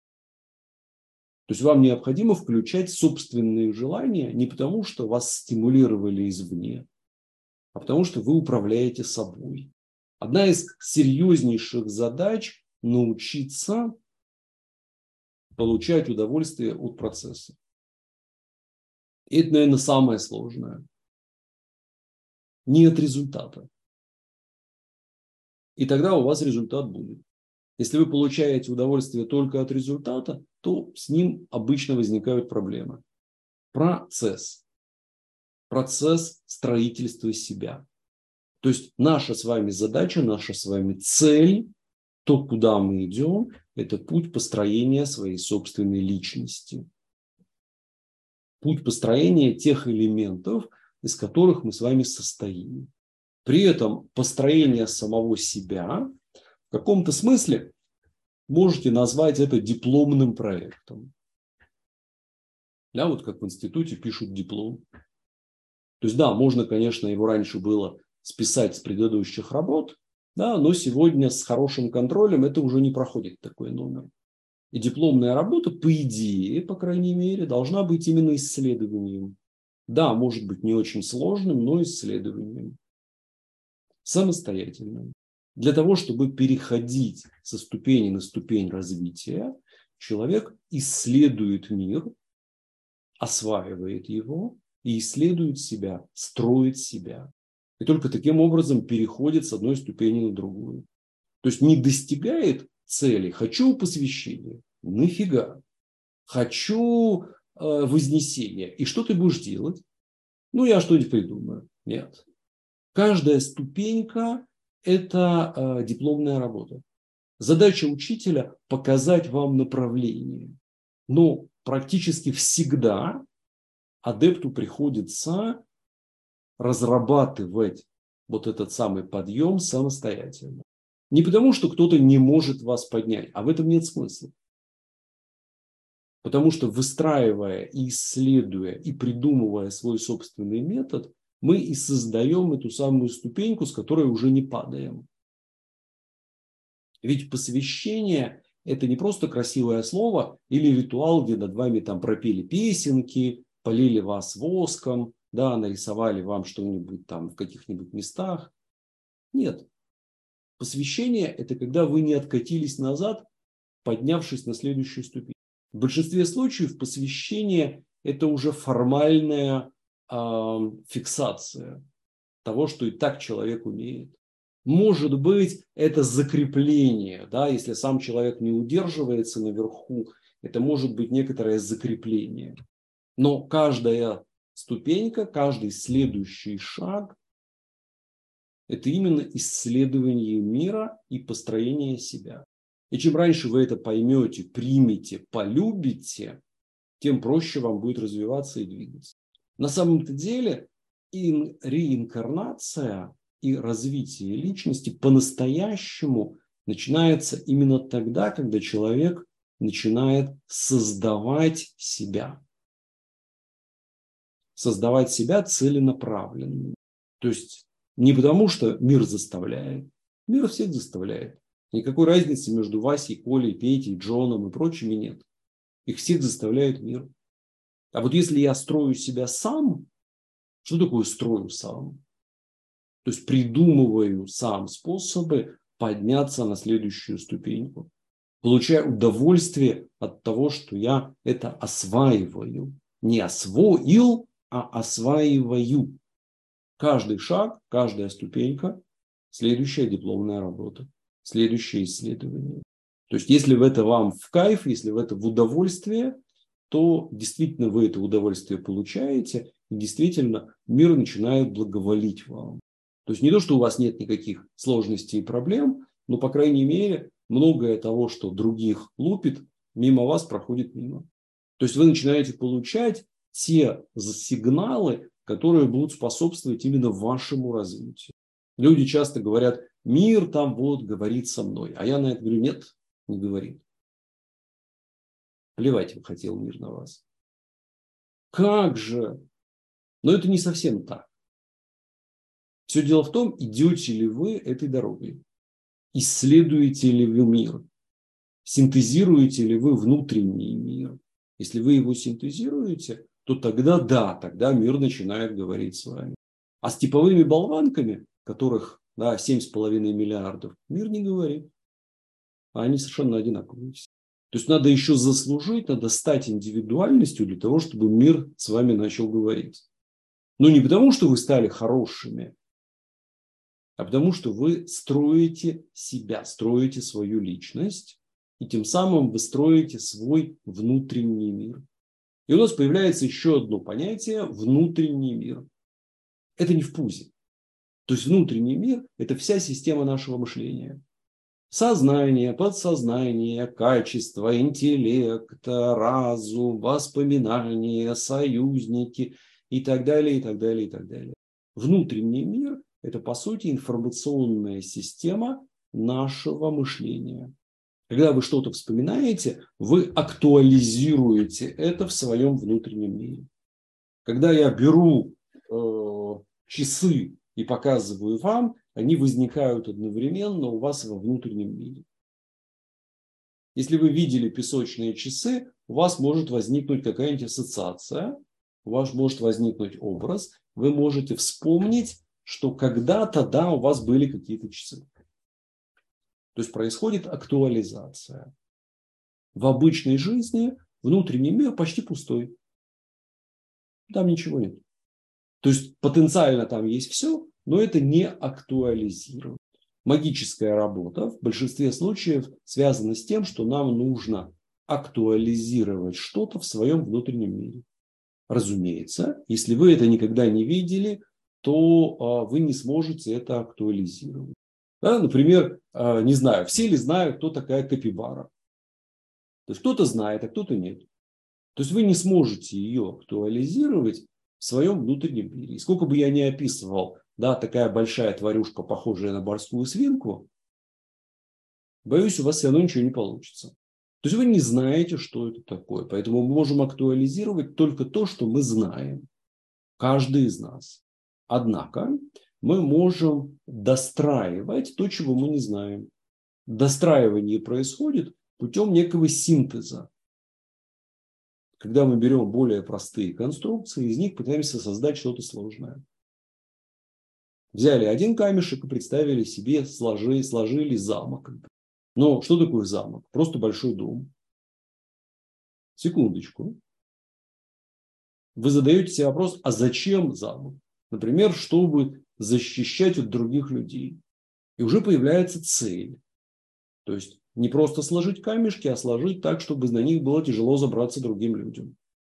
То есть вам необходимо включать собственные желания не потому, что вас стимулировали извне, а потому что вы управляете собой. Одна из серьезнейших задач – научиться получать удовольствие от процесса. И это, наверное, самое сложное. Не от результата. И тогда у вас результат будет. Если вы получаете удовольствие только от результата, то с ним обычно возникают проблемы. Процесс. Процесс строительства себя. То есть наша с вами задача, наша с вами цель, то, куда мы идем, это путь построения своей собственной личности. Путь построения тех элементов, из которых мы с вами состоим. При этом построение самого себя в каком-то смысле можете назвать это дипломным проектом. Да, вот как в институте пишут диплом. То есть, да, можно, конечно, его раньше было списать с предыдущих работ, да, но сегодня с хорошим контролем это уже не проходит такой номер. И дипломная работа, по идее, по крайней мере, должна быть именно исследованием. Да, может быть, не очень сложным, но исследованием. Самостоятельным. Для того, чтобы переходить со ступени на ступень развития, человек исследует мир, осваивает его и исследует себя, строит себя. И только таким образом переходит с одной ступени на другую. То есть не достигает цели. Хочу посвящения. Нафига? Хочу вознесения. И что ты будешь делать? Ну, я что-нибудь придумаю. Нет. Каждая ступенька – это дипломная работа. Задача учителя – показать вам направление. Но практически всегда адепту приходится разрабатывать вот этот самый подъем самостоятельно. Не потому, что кто-то не может вас поднять, а в этом нет смысла. Потому что выстраивая и исследуя и придумывая свой собственный метод, мы и создаем эту самую ступеньку, с которой уже не падаем. Ведь посвящение – это не просто красивое слово или ритуал, где над вами там пропели песенки, полили вас воском, да, нарисовали вам что-нибудь там в каких-нибудь местах. Нет. Посвящение – это когда вы не откатились назад, поднявшись на следующую ступень. В большинстве случаев посвящение – это уже формальная фиксация того, что и так человек умеет. Может быть, это закрепление, да, если сам человек не удерживается наверху, это может быть некоторое закрепление. Но каждая ступенька, каждый следующий шаг – это именно исследование мира и построение себя. И чем раньше вы это поймете, примете, полюбите, тем проще вам будет развиваться и двигаться. На самом-то деле реинкарнация и развитие личности по-настоящему начинается именно тогда, когда человек начинает создавать себя. Создавать себя целенаправленно. То есть не потому, что мир заставляет. Мир всех заставляет. Никакой разницы между Васей, Колей, Петей, Джоном и прочими нет. Их всех заставляет мир. А вот если я строю себя сам, что такое строю сам? То есть придумываю сам способы подняться на следующую ступеньку. Получаю удовольствие от того, что я это осваиваю. Не освоил, а осваиваю. Каждый шаг, каждая ступенька – следующая дипломная работа, следующее исследование. То есть если в это вам в кайф, если в это в удовольствие, то действительно вы это удовольствие получаете, и действительно мир начинает благоволить вам. То есть не то, что у вас нет никаких сложностей и проблем, но, по крайней мере, многое того, что других лупит, мимо вас проходит мимо. То есть вы начинаете получать те сигналы, которые будут способствовать именно вашему развитию. Люди часто говорят, мир там вот говорит со мной. А я на это говорю, нет, не говорит. Плевать им хотел мир на вас. Как же? Но это не совсем так. Все дело в том, идете ли вы этой дорогой. Исследуете ли вы мир? Синтезируете ли вы внутренний мир? Если вы его синтезируете, то тогда да, тогда мир начинает говорить с вами. А с типовыми болванками, которых 7,5 миллиардов, мир не говорит. А они совершенно одинаковые. То есть надо еще заслужить, надо стать индивидуальностью для того, чтобы мир с вами начал говорить. Но не потому, что вы стали хорошими, а потому, что вы строите себя, строите свою личность, и тем самым вы строите свой внутренний мир. И у нас появляется еще одно понятие – внутренний мир. Это не в пузе. То есть внутренний мир – это вся система нашего мышления. Сознание, подсознание, качество, интеллект, разум, воспоминания, союзники и так далее, и так далее, и так далее. Внутренний мир – это, по сути, информационная система нашего мышления. Когда вы что-то вспоминаете, вы актуализируете это в своем внутреннем мире. Когда я беру часы и показываю вам, они возникают одновременно у вас во внутреннем мире. Если вы видели песочные часы, у вас может возникнуть какая-нибудь ассоциация, у вас может возникнуть образ, вы можете вспомнить, что когда-то, да, у вас были какие-то часы. То есть происходит актуализация. В обычной жизни внутренний мир почти пустой. Там ничего нет. То есть потенциально там есть все, но это не актуализирует. Магическая работа в большинстве случаев связана с тем, что нам нужно актуализировать что-то в своем внутреннем мире. Разумеется, если вы это никогда не видели, то вы не сможете это актуализировать. Да, например, не знаю, все ли знают, кто такая капибара. То есть кто-то знает, а кто-то нет. То есть вы не сможете ее актуализировать в своем внутреннем мире. И сколько бы я ни описывал, да, такая большая тварюшка, похожая на морскую свинку, боюсь, у вас все равно ничего не получится. То есть вы не знаете, что это такое. Поэтому мы можем актуализировать только то, что мы знаем. Каждый из нас. Однако мы можем достраивать то, чего мы не знаем. Достраивание происходит путем некого синтеза. Когда мы берем более простые конструкции, из них пытаемся создать что-то сложное. Взяли один камешек и представили себе, сложили замок. Но что такое замок? Просто большой дом. Секундочку. Вы задаете себе вопрос, а зачем замок? Например, чтобы защищать от других людей. И уже появляется цель. То есть не просто сложить камешки, а сложить так, чтобы на них было тяжело забраться другим людям.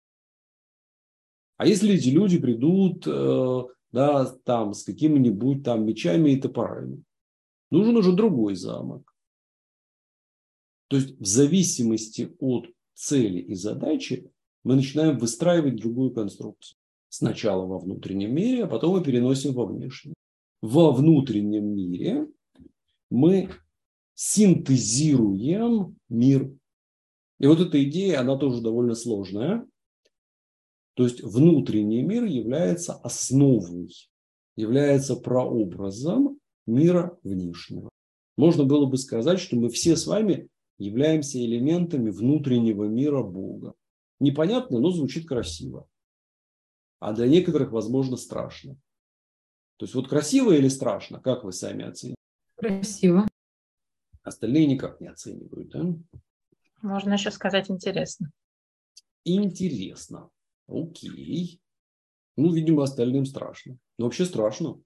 А если эти люди придут там, с какими-нибудь там мечами и топорами, нужен уже другой замок. То есть в зависимости от цели и задачи мы начинаем выстраивать другую конструкцию. Сначала во внутреннем мире, а потом мы переносим во внешнем. Во внутреннем мире мы синтезируем мир. И вот эта идея, она тоже довольно сложная. То есть внутренний мир является основой, является прообразом мира внешнего. Можно было бы сказать, что мы все с вами являемся элементами внутреннего мира Бога. Непонятно, но звучит красиво. А для некоторых, возможно, страшно. То есть вот красиво или страшно, как вы сами оцените? Красиво. Остальные никак не оценивают, да? Можно еще сказать интересно. Интересно. Окей. Ну, видимо, остальным страшно. Но вообще страшно.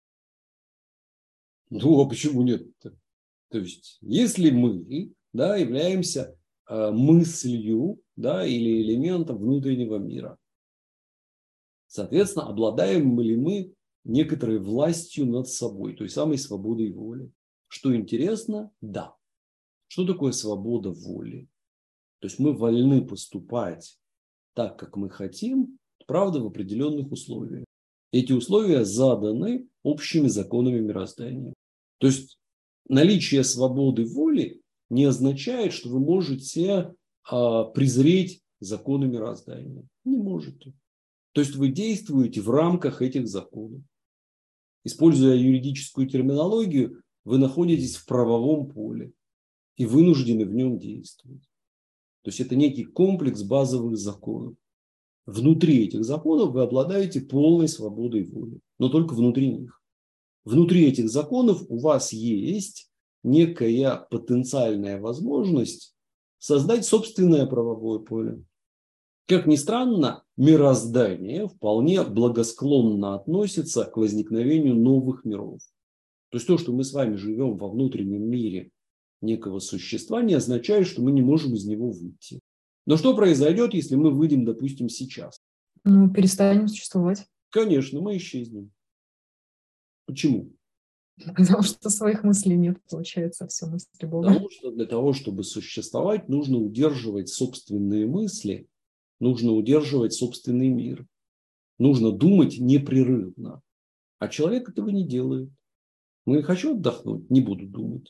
Ну, а почему нет? То есть, если мы, да, являемся мыслью, да, или элементом внутреннего мира, Соответственно, обладаем ли мы некоторой властью над собой, той самой свободой воли? Что интересно, да. Что такое свобода воли? То есть мы вольны поступать так, как мы хотим, правда, в определенных условиях. Эти условия заданы общими законами мироздания. То есть наличие свободы воли не означает, что вы можете презреть законы мироздания. Не можете. То есть вы действуете в рамках этих законов. Используя юридическую терминологию, вы находитесь в правовом поле и вынуждены в нем действовать. То есть это некий комплекс базовых законов. Внутри этих законов вы обладаете полной свободой воли, но только внутри них. Внутри этих законов у вас есть некая потенциальная возможность создать собственное правовое поле. Как ни странно, мироздание вполне благосклонно относится к возникновению новых миров. То есть то, что мы с вами живем во внутреннем мире некого существа, не означает, что мы не можем из него выйти. Но что произойдет, если мы выйдем, допустим, сейчас? Ну, перестанем существовать. Конечно, мы исчезнем. Почему? Потому что своих мыслей нет, получается, все мысли Бога. Потому что для того, чтобы существовать, нужно удерживать собственные мысли, нужно удерживать собственный мир. Нужно думать непрерывно. А человек этого не делает. Ну, я хочу отдохнуть, не буду думать.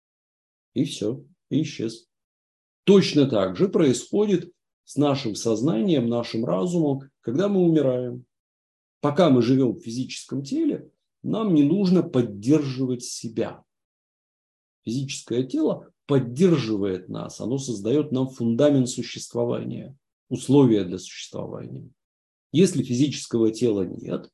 И все, и исчез. Точно так же происходит с нашим сознанием, нашим разумом, когда мы умираем. Пока мы живем в физическом теле, нам не нужно поддерживать себя. Физическое тело поддерживает нас, оно создает нам фундамент существования, условия для существования. Если физического тела нет,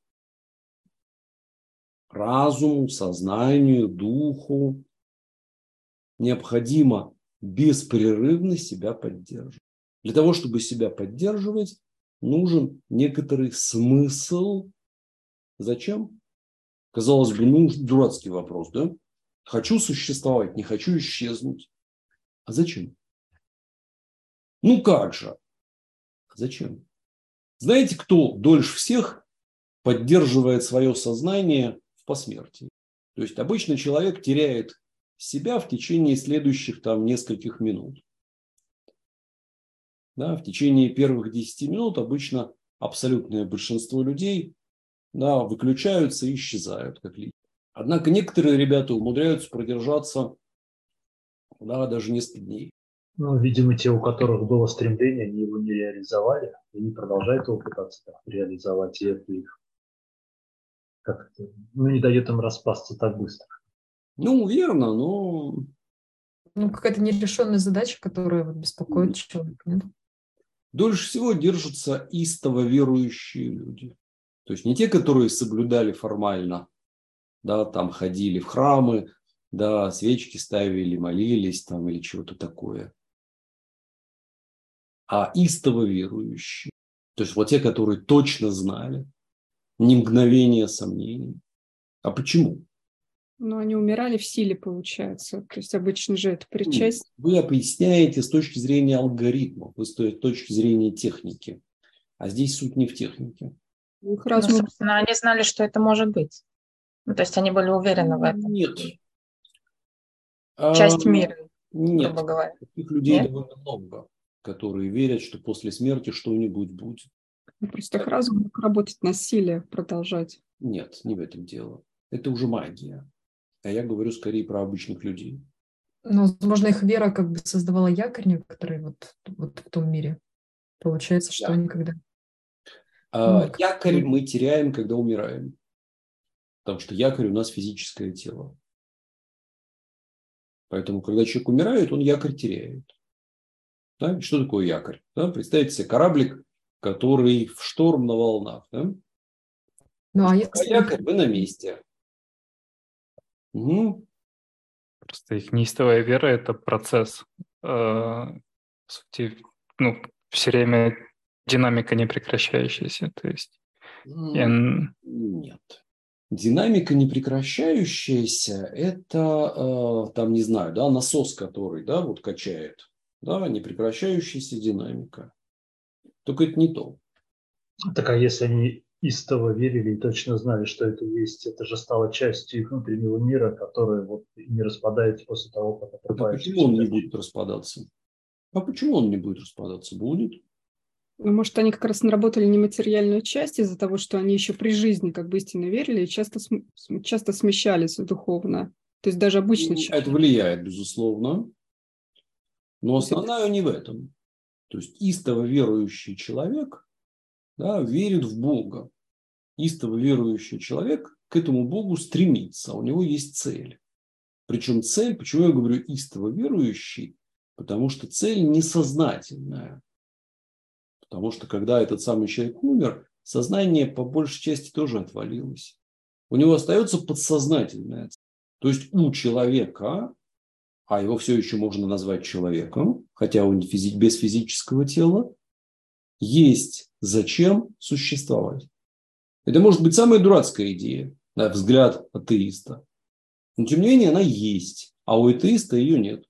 разуму, сознанию, духу необходимо беспрерывно себя поддерживать. Для того, чтобы себя поддерживать, нужен некоторый смысл. Зачем? Казалось бы, дурацкий вопрос, да? Хочу существовать, не хочу исчезнуть. А зачем? Ну как же? Зачем? Знаете, кто дольше всех поддерживает свое сознание в посмертии? То есть обычно человек теряет себя в течение следующих нескольких минут. Да, в течение первых 10 минут обычно абсолютное большинство людей выключаются и исчезают как лидеры. Однако некоторые ребята умудряются продержаться даже несколько дней. Ну, видимо, те, у которых было стремление, они его не реализовали, и не продолжают его пытаться реализовать, и это их как-то, не дает им распасться так быстро. Ну, верно, но... Ну, какая-то нерешенная задача, которая беспокоит человека, нет? Дольше всего держатся истово верующие люди. То есть не те, которые соблюдали формально, ходили в храмы, свечки ставили, молились или чего-то такое. А истово верующие. То есть те, которые точно знали, ни мгновения сомнений. А почему? Но они умирали в силе, получается. То есть обычно же это причастие. Вы поясняете с точки зрения алгоритмов, с точки зрения техники. А здесь суть не в технике. Собственно, они знали, что это может быть. То есть они были уверены в этом. Нет. Часть мира, нет. грубо говоря. Таких людей довольно много, которые верят, что после смерти что-нибудь будет. Просто их разум мог работать на силе, продолжать. Нет, не в этом дело. Это уже магия. А я говорю скорее про обычных людей. Но, возможно, их вера создавала якорь некоторые в том мире. Получается, что они когда... Якорь мы теряем, когда умираем. Потому что якорь у нас физическое тело. Поэтому, когда человек умирает, он якорь теряет. Да? Что такое якорь? Представьте себе кораблик, который в шторм на волнах. Да? Если... якорь, вы на месте. Угу. Просто их неистовая вера – это процесс. По сути, все время динамика непрекращающаяся. То есть, Нет. Динамика непрекращающаяся – это, насос, который, качает. Непрекращающаяся динамика. Только это не то. Так, а если они истово верили и точно знали, что это есть, это же стало частью их внутреннего мира, который вот не распадается после того, как А отрубается почему он не себя. будет распадаться? А почему он не будет распадаться? Будет. Ну, может, они как раз наработали нематериальную часть из-за того, что они еще при жизни как бы истинно верили и часто смещались духовно. То есть даже обычный Это человек. влияет, безусловно. Но То есть это- основное не в этом. То есть истово верующий человек, да, верит в Бога. Истово верующий человек к этому Богу стремится. У него есть цель. Причем цель, почему я говорю истово верующий? Потому что цель несознательная. Потому что когда этот самый человек умер, сознание по большей части тоже отвалилось. У него остается подсознательная цель. То есть у человека, а его все еще можно назвать человеком, хотя он без физического тела, есть зачем существовать. Это может быть самая дурацкая идея, на взгляд атеиста. Но тем не менее она есть, а у атеиста ее нет.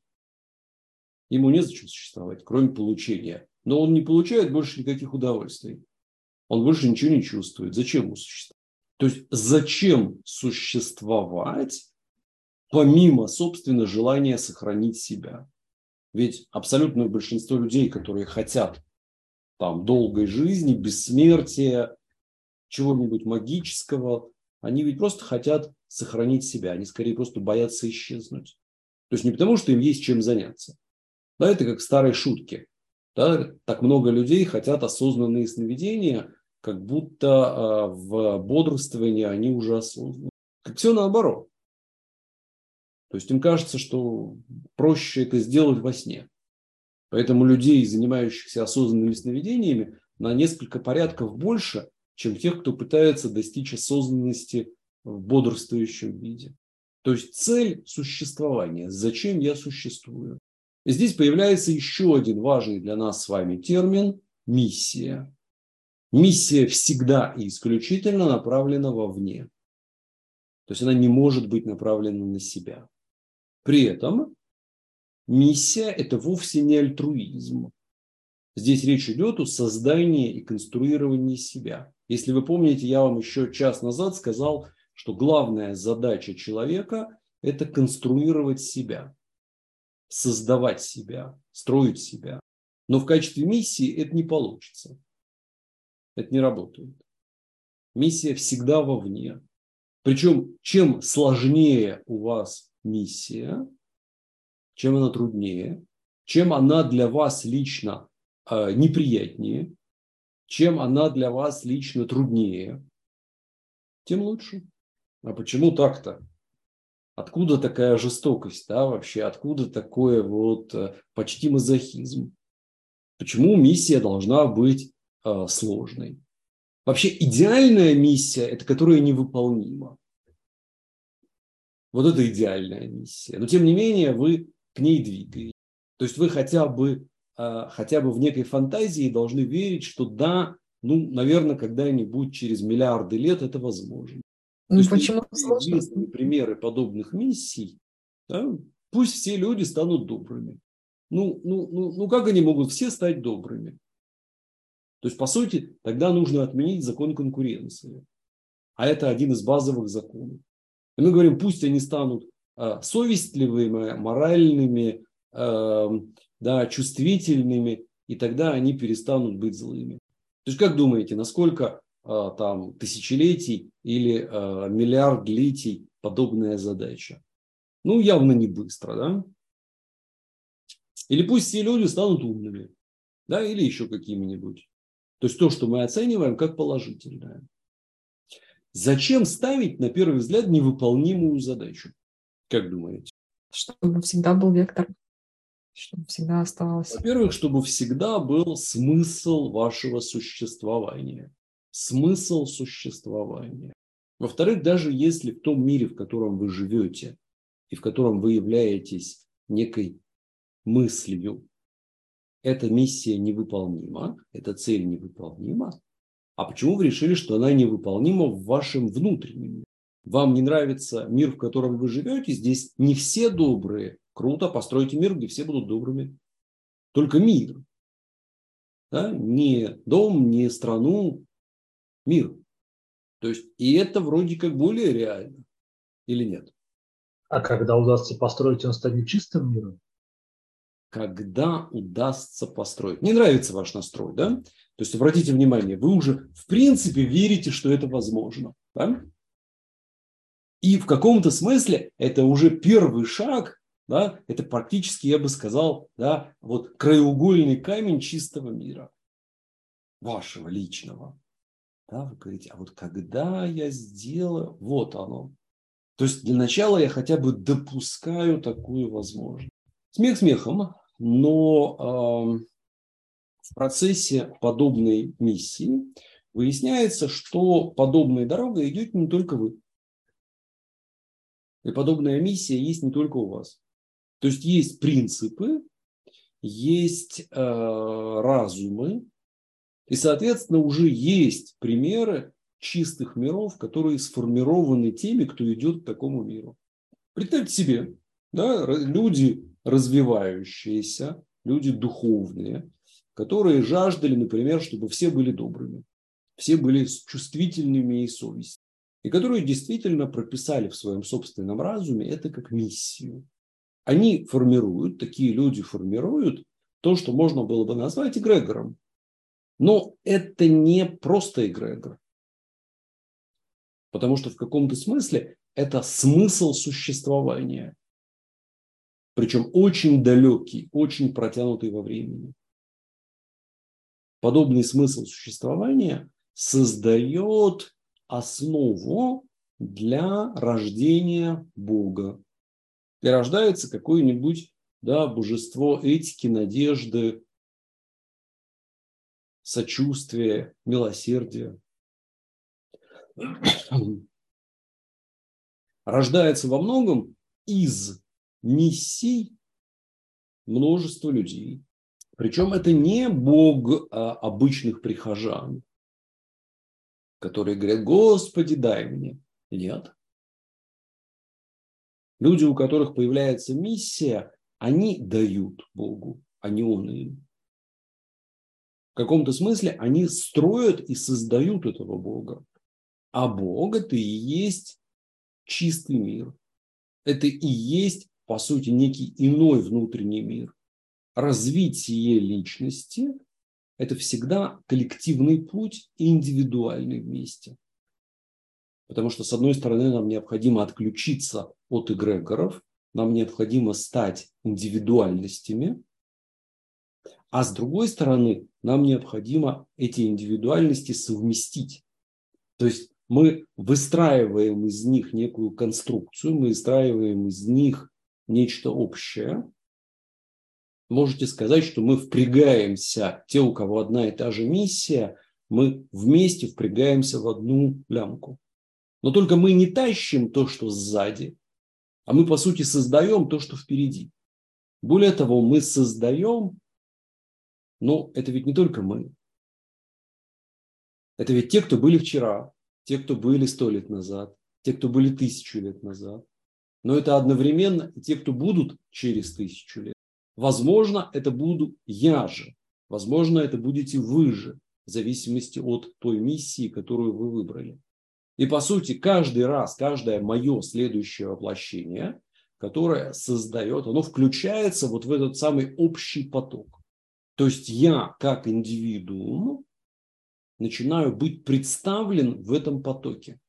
Ему незачем существовать, кроме получения. Но он не получает больше никаких удовольствий. Он больше ничего не чувствует. Зачем ему существовать? То есть зачем существовать, помимо, собственно, желания сохранить себя? Ведь абсолютное большинство людей, которые хотят там долгой жизни, бессмертия, чего-нибудь магического, они ведь просто хотят сохранить себя. Они скорее просто боятся исчезнуть. То есть не потому, что им есть чем заняться. Да, это как в старой шутке. Да, так много людей хотят осознанные сновидения, как будто в бодрствовании они уже осознаны. Как все наоборот. То есть им кажется, что проще это сделать во сне. Поэтому людей, занимающихся осознанными сновидениями, на несколько порядков больше, чем тех, кто пытается достичь осознанности в бодрствующем виде. То есть цель существования. Зачем я существую? И здесь появляется еще один важный для нас с вами термин – миссия. Миссия всегда и исключительно направлена вовне. То есть она не может быть направлена на себя. При этом миссия – это вовсе не альтруизм. Здесь речь идет о создании и конструировании себя. Если вы помните, я вам еще час назад сказал, что главная задача человека – это конструировать себя, создавать себя, строить себя. Но в качестве миссии это не получится. Это не работает. Миссия всегда вовне. Причем, чем сложнее у вас миссия, чем она труднее, чем она для вас лично неприятнее, чем она для вас лично труднее, тем лучше. А почему так-то? Откуда такая жестокость, да, вообще? Откуда такое вот почти мазохизм? Почему миссия должна быть сложной? Вообще идеальная миссия – это которая невыполнима. Вот это идеальная миссия. Но тем не менее вы к ней двигаетесь. То есть вы хотя бы в некой фантазии должны верить, что да, ну, наверное, когда-нибудь через миллиарды лет это возможно. То есть Почему сложно? известные примеры подобных миссий, да, пусть все люди станут добрыми. Ну, как они могут все стать добрыми? То есть, по сути, тогда нужно отменить закон конкуренции. А это один из базовых законов. И мы говорим, пусть они станут совестливыми, моральными, да, чувствительными, и тогда они перестанут быть злыми. То есть, как думаете, насколько там тысячелетий или миллиардлетий подобная задача? Ну, явно не быстро, да? Или пусть все люди станут умными, да, или еще какими-нибудь. То есть, то, что мы оцениваем как положительное. Зачем ставить, на первый взгляд, невыполнимую задачу? Как думаете? Чтобы всегда был вектор, чтобы всегда оставалось. Во-первых, чтобы всегда был смысл вашего существования. Смысл существования. Во-вторых, даже если в том мире, в котором вы живете, и в котором вы являетесь некой мыслью, эта миссия невыполнима, эта цель невыполнима, а почему вы решили, что она невыполнима в вашем внутреннем мире? Вам не нравится мир, в котором вы живете? Здесь не все добрые. Круто, постройте мир, где все будут добрыми. Только мир. Да? Не дом, не страну. Мир. То есть, и это вроде как более реально. Или нет? А когда удастся построить, он станет чистым миром? Когда удастся построить. Не нравится ваш настрой, да? То есть, обратите внимание, вы уже в принципе верите, что это возможно. Да? И в каком-то смысле это уже первый шаг, да? Это практически, я бы сказал, да, вот краеугольный камень чистого мира. Вашего личного. Да, вы говорите, а вот когда я сделаю, вот оно. То есть для начала я хотя бы допускаю такую возможность. Смех смехом, но в процессе подобной миссии выясняется, что подобной дорогой идете не только вы. И подобная миссия есть не только у вас. То есть есть принципы, есть разумы, и, соответственно, уже есть примеры чистых миров, которые сформированы теми, кто идет к такому миру. Представьте себе, да, люди развивающиеся, люди духовные, которые жаждали, например, чтобы все были добрыми, все были чувствительными и совестными, и которые действительно прописали в своем собственном разуме это как миссию. Они формируют, такие люди формируют то, что можно было бы назвать эгрегором. Но это не просто эгрегор. Потому что в каком-то смысле это смысл существования. Причем очень далекий, очень протянутый во времени. Подобный смысл существования создает основу для рождения Бога. И рождается какое-нибудь, да, божество этики, надежды, сочувствия, милосердия. Рождается во многом из миссий множества людей. Причем это не Бог обычных прихожан, которые говорят: Господи, дай мне. Нет. Люди, у которых появляется миссия, они дают Богу, а не Он им. В каком-то смысле они строят и создают этого Бога. А Бог – это и есть чистый мир. Это и есть, по сути, некий иной внутренний мир. Развитие личности – это всегда коллективный путь и индивидуальный вместе. Потому что, с одной стороны, нам необходимо отключиться от эгрегоров, нам необходимо стать индивидуальностями, а с другой стороны, нам необходимо эти индивидуальности совместить. То есть мы выстраиваем из них некую конструкцию, мы выстраиваем из них нечто общее. Можете сказать, что мы впрягаемся, те, у кого одна и та же миссия, мы вместе впрягаемся в одну лямку. Но только мы не тащим то, что сзади, а мы, по сути, создаем то, что впереди. Более того, мы создаем, но это ведь не только мы. Это ведь те, кто были вчера, те, кто были 100 лет назад, те, кто были 1000 лет назад. Но это одновременно и те, кто будут через 1000 лет. Возможно, это буду я же. Возможно, это будете вы же, в зависимости от той миссии, которую вы выбрали. И, по сути, каждый раз, каждое мое следующее воплощение, которое создает, оно включается вот в этот самый общий поток. То есть я, как индивидуум, начинаю быть представлен в этом потоке,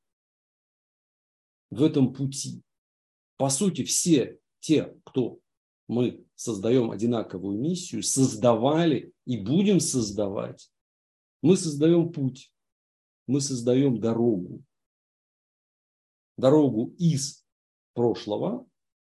в этом пути. По сути, все те, кто мы создаем одинаковую миссию, создавали и будем создавать. Мы создаем путь, мы создаем дорогу. Дорогу из прошлого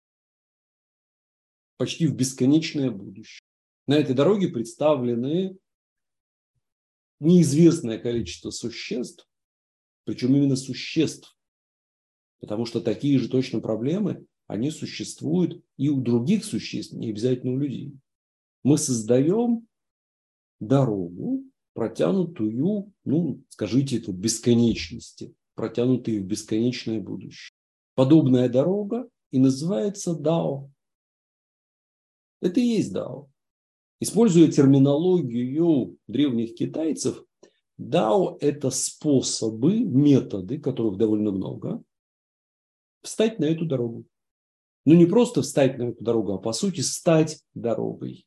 почти в бесконечное будущее. На этой дороге представлены неизвестное количество существ, причем именно существ, потому что такие же точно проблемы, они существуют и у других существ, не обязательно у людей. Мы создаем дорогу, протянутую, скажите это, бесконечности, протянутую в бесконечное будущее. Подобная дорога и называется Дао. Это и есть Дао. Используя терминологию древних китайцев, Дао – это способы, методы, которых довольно много, встать на эту дорогу. Ну, не просто встать на эту дорогу, а по сути стать дорогой.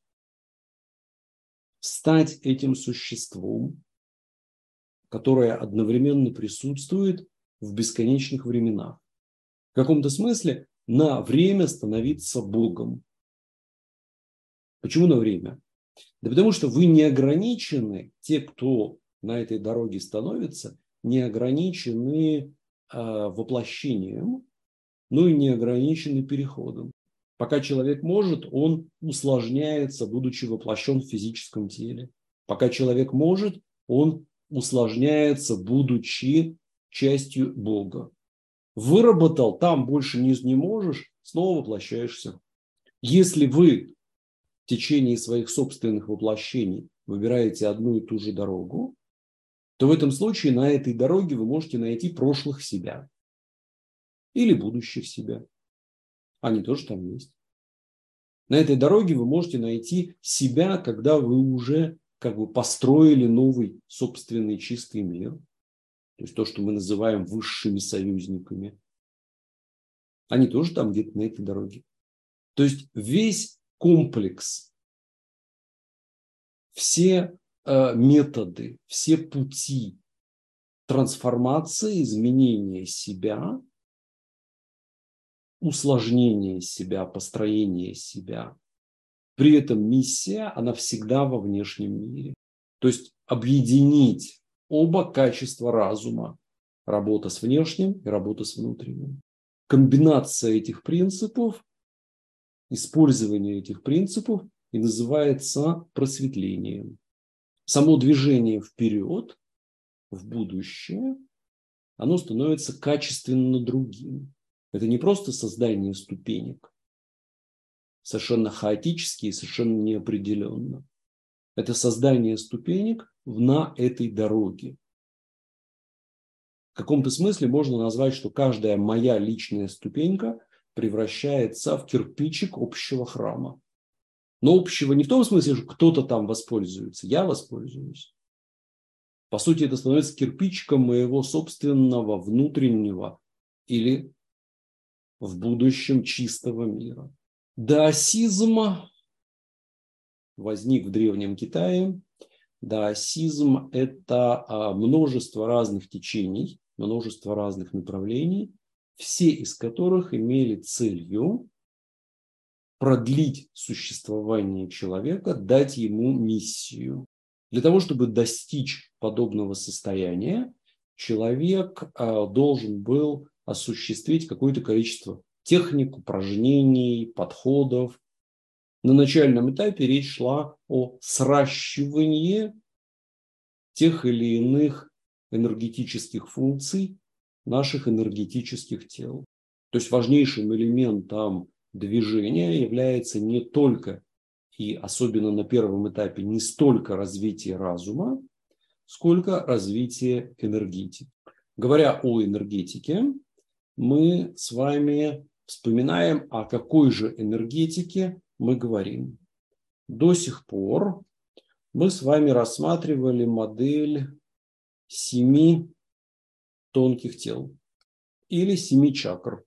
Стать этим существом, которое одновременно присутствует в бесконечных временах. В каком-то смысле на время становиться Богом. Почему на время? Да потому что вы не ограничены, те, кто на этой дороге становится, не ограничены воплощением, но и не ограничены переходом. Пока человек может, он усложняется, будучи воплощен в физическом теле. Пока человек может, он усложняется, будучи частью Бога. Выработал, там больше не можешь, снова воплощаешься. Если вы в течение своих собственных воплощений выбираете одну и ту же дорогу, то в этом случае на этой дороге вы можете найти прошлых себя или будущих себя. Они тоже там есть. На этой дороге вы можете найти себя, когда вы уже построили новый собственный чистый мир. То есть то, что мы называем высшими союзниками. Они тоже там где-то на этой дороге. То есть весь комплекс, все методы, все пути трансформации, изменения себя, усложнения себя, построения себя. При этом миссия, она всегда во внешнем мире. То есть объединить оба качества разума. Работа с внешним и работа с внутренним. Комбинация этих принципов, использование этих принципов и называется просветлением. Само движение вперед, в будущее, оно становится качественно другим. Это не просто создание ступенек, совершенно хаотически и совершенно неопределенно. Это создание ступенек на этой дороге. В каком-то смысле можно назвать, что каждая моя личная ступенька превращается в кирпичик общего храма. Но общего не в том смысле, что кто-то там воспользуется, я воспользуюсь. По сути, это становится кирпичиком моего собственного внутреннего или в будущем чистого мира. Даосизм возник в Древнем Китае. Даосизм – это множество разных течений, множество разных направлений, все из которых имели целью продлить существование человека, дать ему миссию. Для того, чтобы достичь подобного состояния, человек должен был осуществить какое-то количество техник, упражнений, подходов. На начальном этапе речь шла о сращивании тех или иных энергетических функций наших энергетических тел. То есть важнейшим элементом движения является не только и особенно на первом этапе не столько развитие разума, сколько развитие энергетики. Говоря о энергетике, мы с вами вспоминаем, о какой же энергетике мы говорим. До сих пор мы с вами рассматривали модель 7 тонких тел или 7 чакр.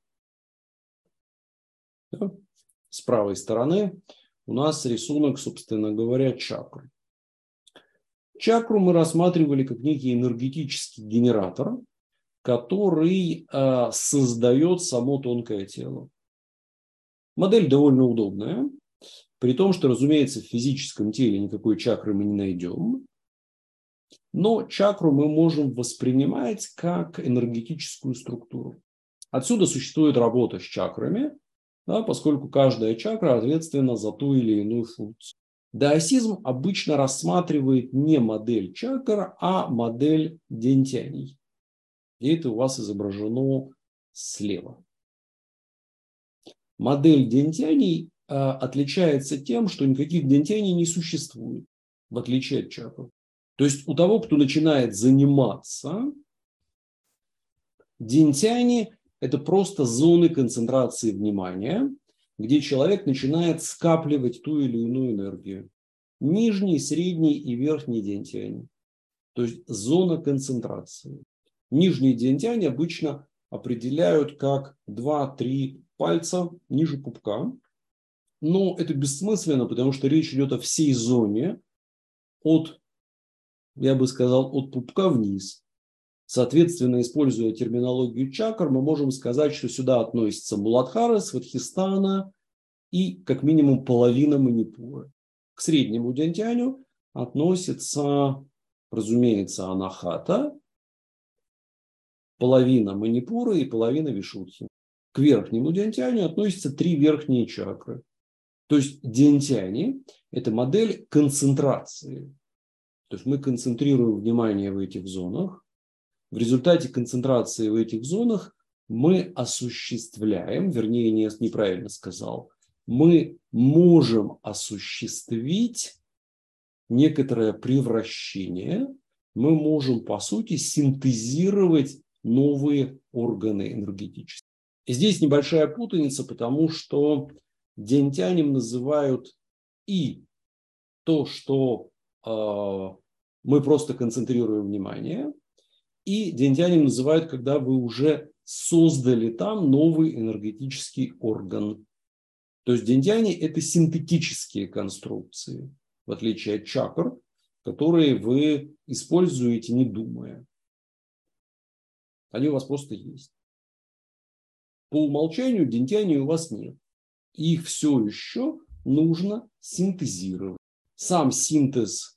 С правой стороны у нас рисунок, собственно говоря, чакр. Чакру мы рассматривали как некий энергетический генератор, который создает само тонкое тело. Модель довольно удобная, при том, что, разумеется, в физическом теле никакой чакры мы не найдем, но чакру мы можем воспринимать как энергетическую структуру. Отсюда существует работа с чакрами, да, поскольку каждая чакра ответственна за ту или иную функцию. Даосизм обычно рассматривает не модель чакр, а модель дентяний. И это у вас изображено слева. Модель дентяний отличается тем, что никаких дентяний не существует, в отличие от чакр. То есть у того, кто начинает заниматься, дентяни – это просто зоны концентрации внимания, где человек начинает скапливать ту или иную энергию. Нижний, средний и верхний дентяни. то есть зона концентрации. Нижний диантянь обычно определяют как 2-3 пальца ниже пупка. Но это бессмысленно, потому что речь идет о всей зоне от, я бы сказал, от пупка вниз. Соответственно, используя терминологию чакр, мы можем сказать, что сюда относятся Муладхара, Свадхистана и как минимум половина Манипура. К среднему диантяню относится, разумеется, Анахата, половина Манипура и половина Вишудхи. К верхнему диантяню относятся 3 верхние чакры. То есть диантяни – это модель концентрации. То есть мы концентрируем внимание в этих зонах. В результате концентрации в этих зонах мы осуществляем, вернее, неправильно сказал, мы можем осуществить некоторое превращение, мы можем, по сути, синтезировать новые органы энергетические. И здесь небольшая путаница, потому что диантянем называют и то, что мы просто концентрируем внимание, и диантянем называют, когда вы уже создали там новый энергетический орган. То есть диантяни – это синтетические конструкции, в отличие от чакр, которые вы используете, не думая. Они у вас просто есть. По умолчанию диантяни у вас нет. Их все еще нужно синтезировать. Сам синтез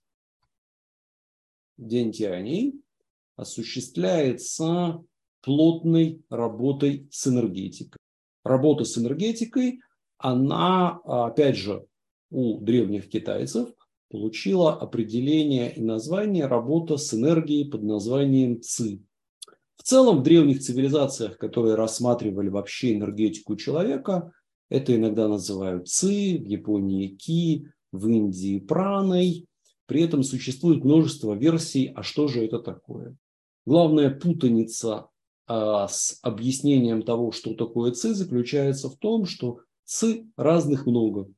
диантяней осуществляется плотной работой с энергетикой. Работа с энергетикой, она, опять же, у древних китайцев получила определение и название работа с энергией под названием ци. В целом, в древних цивилизациях, которые рассматривали вообще энергетику человека, это иногда называют ци, в Японии ки, в Индии праной. При этом существует множество версий, а что же это такое. Главная путаница с объяснением того, что такое ци, заключается в том, что ци разных много.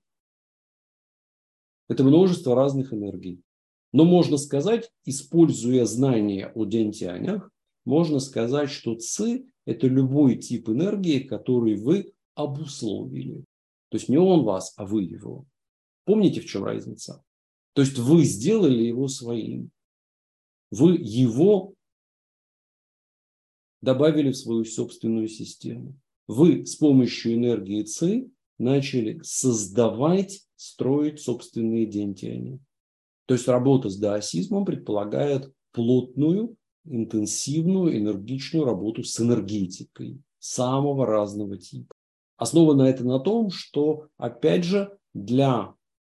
Это множество разных энергий. Но можно сказать, используя знания о диантянях, можно сказать, что ци – это любой тип энергии, который вы обусловили. То есть не он вас, а вы его. Помните, в чем разница? То есть вы сделали его своим. Вы его добавили в свою собственную систему. Вы с помощью энергии ци начали создавать, строить собственные диантяни. То есть работа с даосизмом предполагает плотную, интенсивную, энергичную работу с энергетикой самого разного типа. Основано это на том, что, опять же, для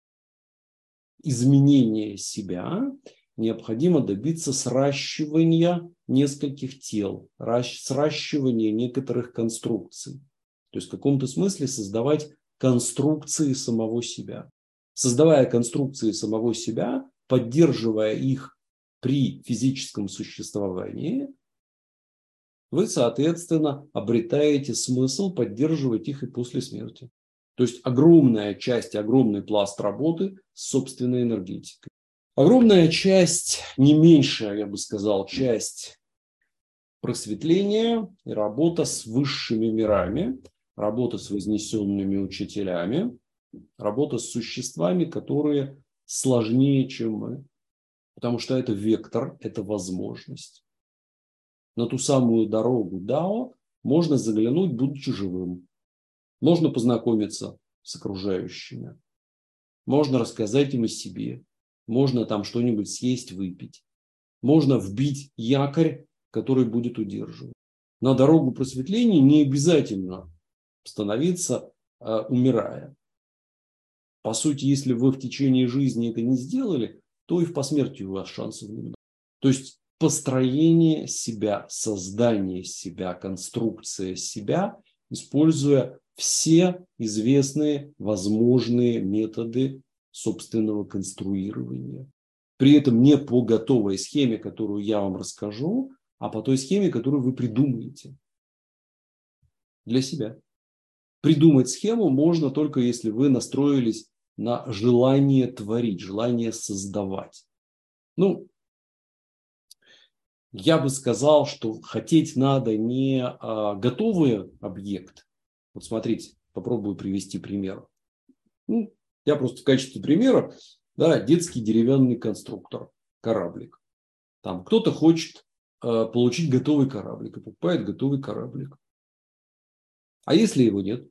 изменения себя необходимо добиться сращивания нескольких тел, сращивания некоторых конструкций. То есть в каком-то смысле создавать конструкции самого себя. Создавая конструкции самого себя, поддерживая их при физическом существовании, вы, соответственно, обретаете смысл поддерживать их и после смерти. То есть огромная часть, огромный пласт работы с собственной энергетикой. Огромная часть, не меньшая, я бы сказал, часть просветления и работа с высшими мирами, работа с вознесенными учителями, работа с существами, которые сложнее, чем мы. Потому что это вектор, это возможность. На ту самую дорогу Дао можно заглянуть, будучи живым. Можно познакомиться с окружающими. Можно рассказать им о себе. Можно там что-нибудь съесть, выпить. Можно вбить якорь, который будет удерживать. На дорогу просветления не обязательно становиться, умирая. По сути, если вы в течение жизни это не сделали, то и в посмертии у вас шансов немного. То есть построение себя, создание себя, конструкция себя, используя все известные возможные методы собственного конструирования. При этом не по готовой схеме, которую я вам расскажу, а по той схеме, которую вы придумаете для себя. Придумать схему можно только если вы настроились на желание творить, желание создавать. Ну, Я бы сказал, что хотеть надо не готовый объект. Вот смотрите, попробую привести пример. Ну, я просто в качестве примера, да, детский деревянный конструктор, кораблик. Там кто-то хочет получить готовый кораблик и покупает готовый кораблик. А если его нет?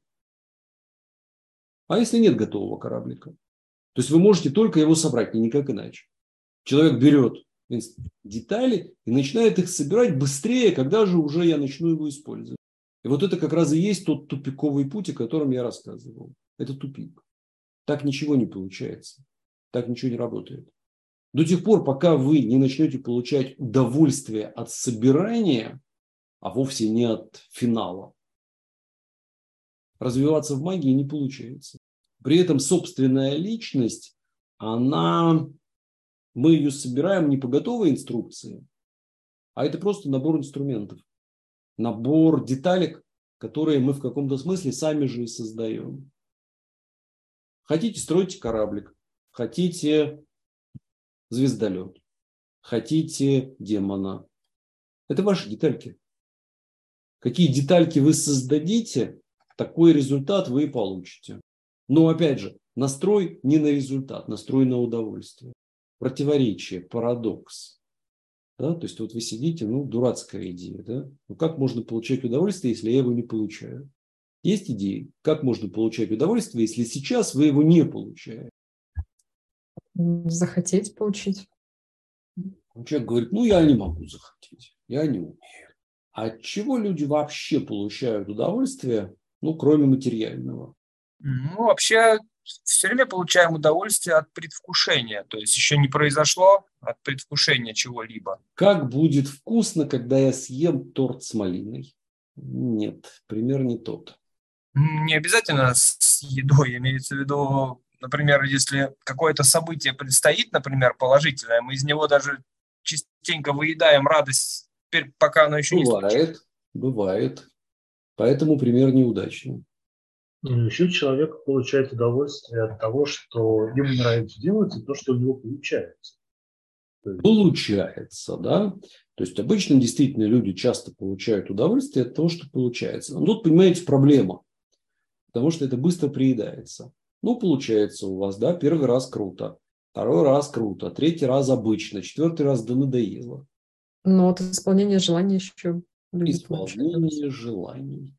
А если нет готового кораблика? То есть вы можете только его собрать, и никак иначе. Человек берет детали и начинает их собирать быстрее, когда же уже я начну его использовать. И вот это как раз и есть тот тупиковый путь, о котором я рассказывал. Это тупик. Так ничего не получается. Так ничего не работает. До тех пор, пока вы не начнете получать удовольствие от собирания, а вовсе не от финала, развиваться в магии не получается. При этом собственная личность, мы ее собираем не по готовой инструкции, а это просто набор инструментов. Набор деталек, которые мы в каком-то смысле сами же и создаем. Хотите, стройте кораблик. Хотите звездолет. Хотите демона. Это ваши детальки. Какие детальки вы создадите, такой результат вы и получите. Но опять же, настрой не на результат, настрой на удовольствие. Противоречие, парадокс. Да? То есть вот вы сидите, дурацкая идея. Да? Как можно получать удовольствие, если я его не получаю? Есть идеи, как можно получать удовольствие, если сейчас вы его не получаете? Захотеть получить. Человек говорит, я не могу захотеть, я не умею. А от чего люди вообще получают удовольствие, кроме материального? Вообще все время получаем удовольствие от предвкушения. То есть еще не произошло от предвкушения чего-либо. Как будет вкусно, когда я съем торт с малиной? Нет, пример не тот. Не обязательно с едой. Имеется в виду, например, если какое-то событие предстоит, например, положительное, мы из него даже частенько выедаем радость, пока оно еще не случилось. Бывает. Поэтому пример неудачный. Еще человек получает удовольствие от того, что ему нравится делать, и то, что у него получается. Получается, да. То есть обычно действительно люди часто получают удовольствие от того, что получается. Но тут, понимаете, проблема. Потому что это быстро приедается. Получается у вас, да, первый раз круто, второй раз круто, третий раз обычно, четвертый раз надоело. Но от исполнения желаний еще люди Исполнение желаний.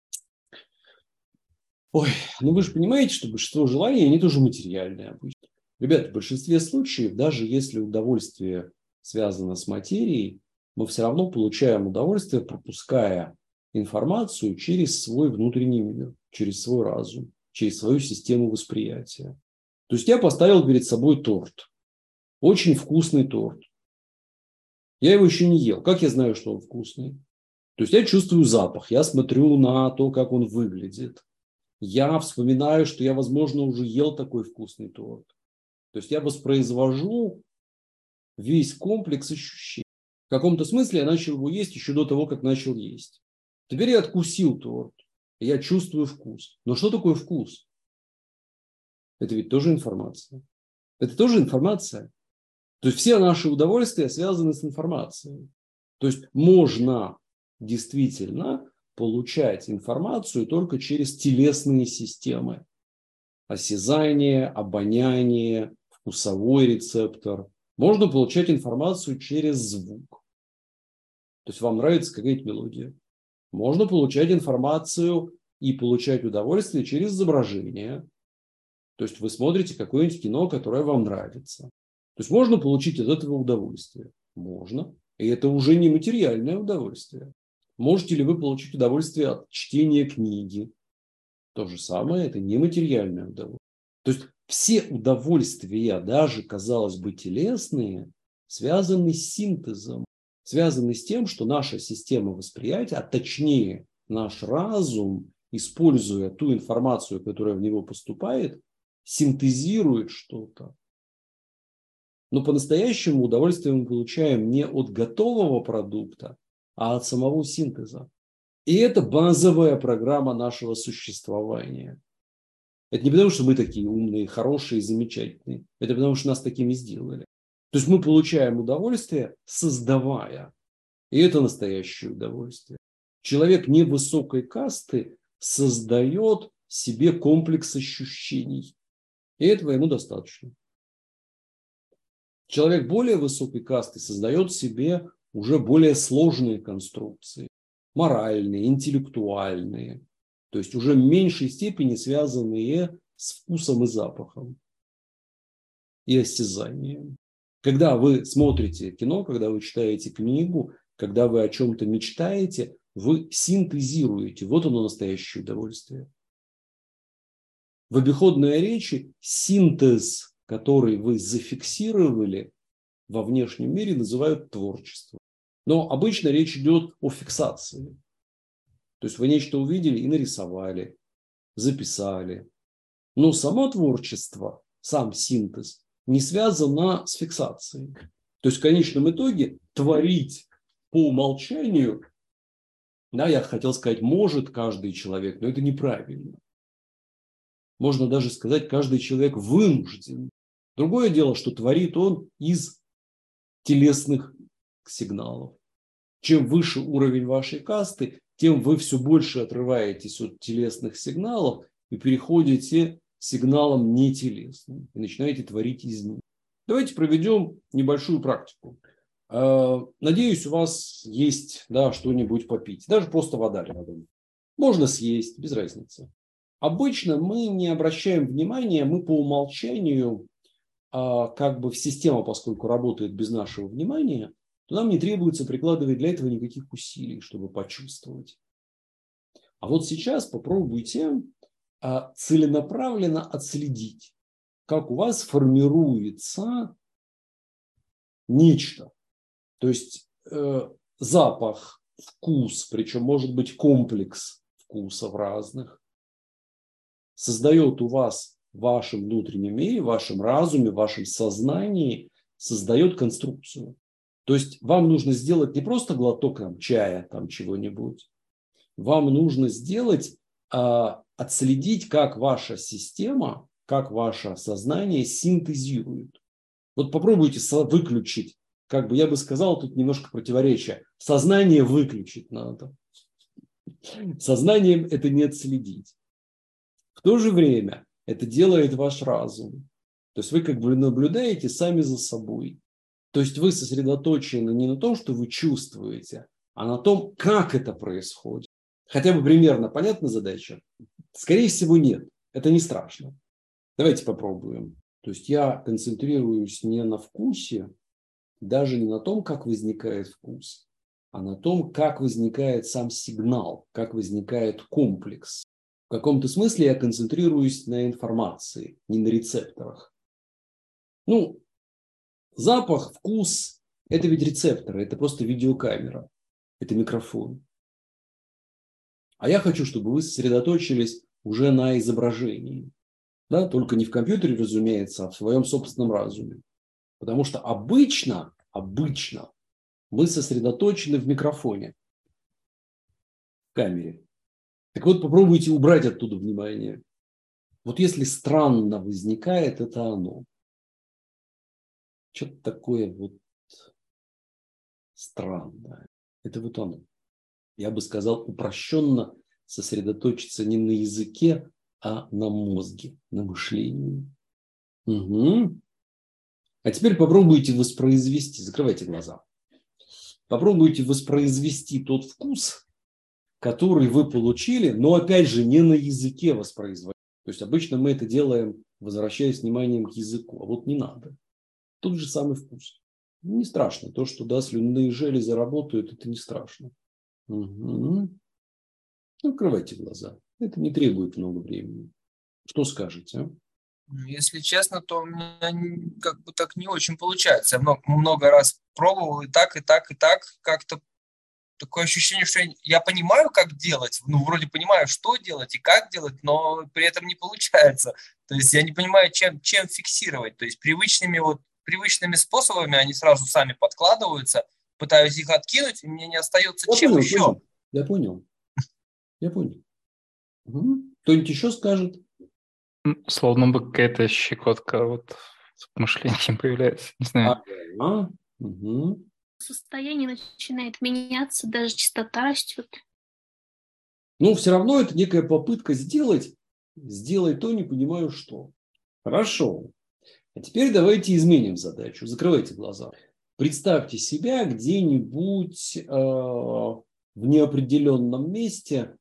Ой, вы же понимаете, что большинство желаний, они тоже материальные обычно. Ребята, в большинстве случаев, даже если удовольствие связано с материей, мы все равно получаем удовольствие, пропуская информацию через свой внутренний мир, через свой разум, через свою систему восприятия. То есть я поставил перед собой торт. Очень вкусный торт. Я его еще не ел. Как я знаю, что он вкусный? То есть я чувствую запах, я смотрю на то, как он выглядит. Я вспоминаю, что я, возможно, уже ел такой вкусный торт. То есть я воспроизвожу весь комплекс ощущений. В каком-то смысле я начал его есть еще до того, как начал есть. Теперь я откусил торт. Я чувствую вкус. Но что такое вкус? Это ведь тоже информация. Это тоже информация. То есть все наши удовольствия связаны с информацией. То есть можно действительно получать информацию только через телесные системы. Осязание, обоняние, вкусовой рецептор. Можно получать информацию через звук. То есть вам нравится какая-то мелодия. Можно получать информацию и получать удовольствие через изображение. То есть вы смотрите какое-нибудь кино, которое вам нравится. То есть можно получить от этого удовольствие? Можно. И это уже не материальное удовольствие. Можете ли вы получить удовольствие от чтения книги? То же самое, это нематериальное удовольствие. То есть все удовольствия, даже, казалось бы, телесные, связаны с синтезом, связаны с тем, что наша система восприятия, а точнее наш разум, используя ту информацию, которая в него поступает, синтезирует что-то. Но по-настоящему удовольствие мы получаем не от готового продукта, а от самого синтеза. И это базовая программа нашего существования. Это не потому, что мы такие умные, хорошие, замечательные. Это потому, что нас такими сделали. То есть мы получаем удовольствие, создавая. И это настоящее удовольствие. Человек невысокой касты создает себе комплекс ощущений. И этого ему достаточно. Человек более высокой касты создает себе уже более сложные конструкции. Моральные, интеллектуальные. То есть уже в меньшей степени связанные с вкусом и запахом. И осязанием. Когда вы смотрите кино, когда вы читаете книгу, когда вы о чем-то мечтаете, вы синтезируете. Вот оно настоящее удовольствие. В обиходной речи синтез, который вы зафиксировали во внешнем мире, называют творчеством. Но обычно речь идет о фиксации. То есть вы нечто увидели и нарисовали, записали. Но само творчество, сам синтез не связано с фиксацией. То есть в конечном итоге творить по умолчанию, да, я хотел сказать, может каждый человек, но это неправильно. Можно даже сказать, каждый человек вынужден. Другое дело, что творит он из телесных сигналов. Чем выше уровень вашей касты, тем вы все больше отрываетесь от телесных сигналов и переходите к сигналам нетелесным и начинаете творить из них. Давайте проведем небольшую практику. Надеюсь, у вас есть, да, что-нибудь попить. Даже просто вода рядом. Можно съесть, без разницы. Обычно мы не обращаем внимания, мы по умолчанию, как бы в система, поскольку работает без нашего внимания, то нам не требуется прикладывать для этого никаких усилий, чтобы почувствовать. А вот сейчас попробуйте целенаправленно отследить, как у вас формируется нечто. То есть запах, вкус, причем может быть комплекс вкусов разных, создает у вас в вашем внутреннем мире, в вашем разуме, в вашем сознании, создает конструкцию. То есть вам нужно сделать не просто глоток там, чая, там чего-нибудь. Вам нужно сделать, отследить, как ваша система, как ваше сознание синтезирует. Вот попробуйте выключить, как бы я бы сказал, тут немножко противоречие. Сознание выключить надо. Сознанием это не отследить. В то же время это делает ваш разум. То есть вы как бы наблюдаете сами за собой. То есть вы сосредоточены не на том, что вы чувствуете, а на том, как это происходит. Хотя бы примерно понятна задача? Скорее всего, нет. Это не страшно. Давайте попробуем. То есть я концентрируюсь не на вкусе, даже не на том, как возникает вкус, а на том, как возникает сам сигнал, как возникает комплекс. В каком-то смысле я концентрируюсь на информации, не на рецепторах. Ну, запах, вкус – это ведь рецепторы, это просто видеокамера, это микрофон. А я хочу, чтобы вы сосредоточились уже на изображении. Да? Только не в компьютере, разумеется, а в своем собственном разуме. Потому что обычно мы сосредоточены в микрофоне, в камере. Так вот, попробуйте убрать оттуда внимание. Вот если странно возникает, это оно. Что-то такое вот странное. Это вот оно. Я бы сказал, упрощенно сосредоточиться не на языке, а на мозге, на мышлении. Угу. А теперь попробуйте воспроизвести, закрывайте глаза, попробуйте воспроизвести тот вкус, который вы получили, но опять же не на языке воспроизводить. То есть обычно мы это делаем, возвращаясь вниманием к языку, а вот не надо. Тот же самый вкус. Не страшно. То, что да, слюнные железы работают, это не страшно. Угу. Открывайте глаза. Это не требует много времени. Что скажете? Если честно, то у меня как бы так не очень получается. Я много раз пробовал и так. Как-то такое ощущение, что я понимаю, как делать. Ну, вроде понимаю, что делать и как делать, но при этом не получается. То есть я не понимаю, чем фиксировать. То есть привычными способами они сразу сами подкладываются. Пытаюсь их откинуть, и мне не остается еще. Я понял. Угу. Кто-нибудь еще скажет? Словно бы какая-то щекотка вот в мышлении появляется. Не знаю. Угу. Состояние начинает меняться, даже частота растет. Но все равно это некая попытка сделать то, не понимаю что. Хорошо. А теперь давайте изменим задачу. Закрывайте глаза. Представьте себя где-нибудь в неопределенном месте.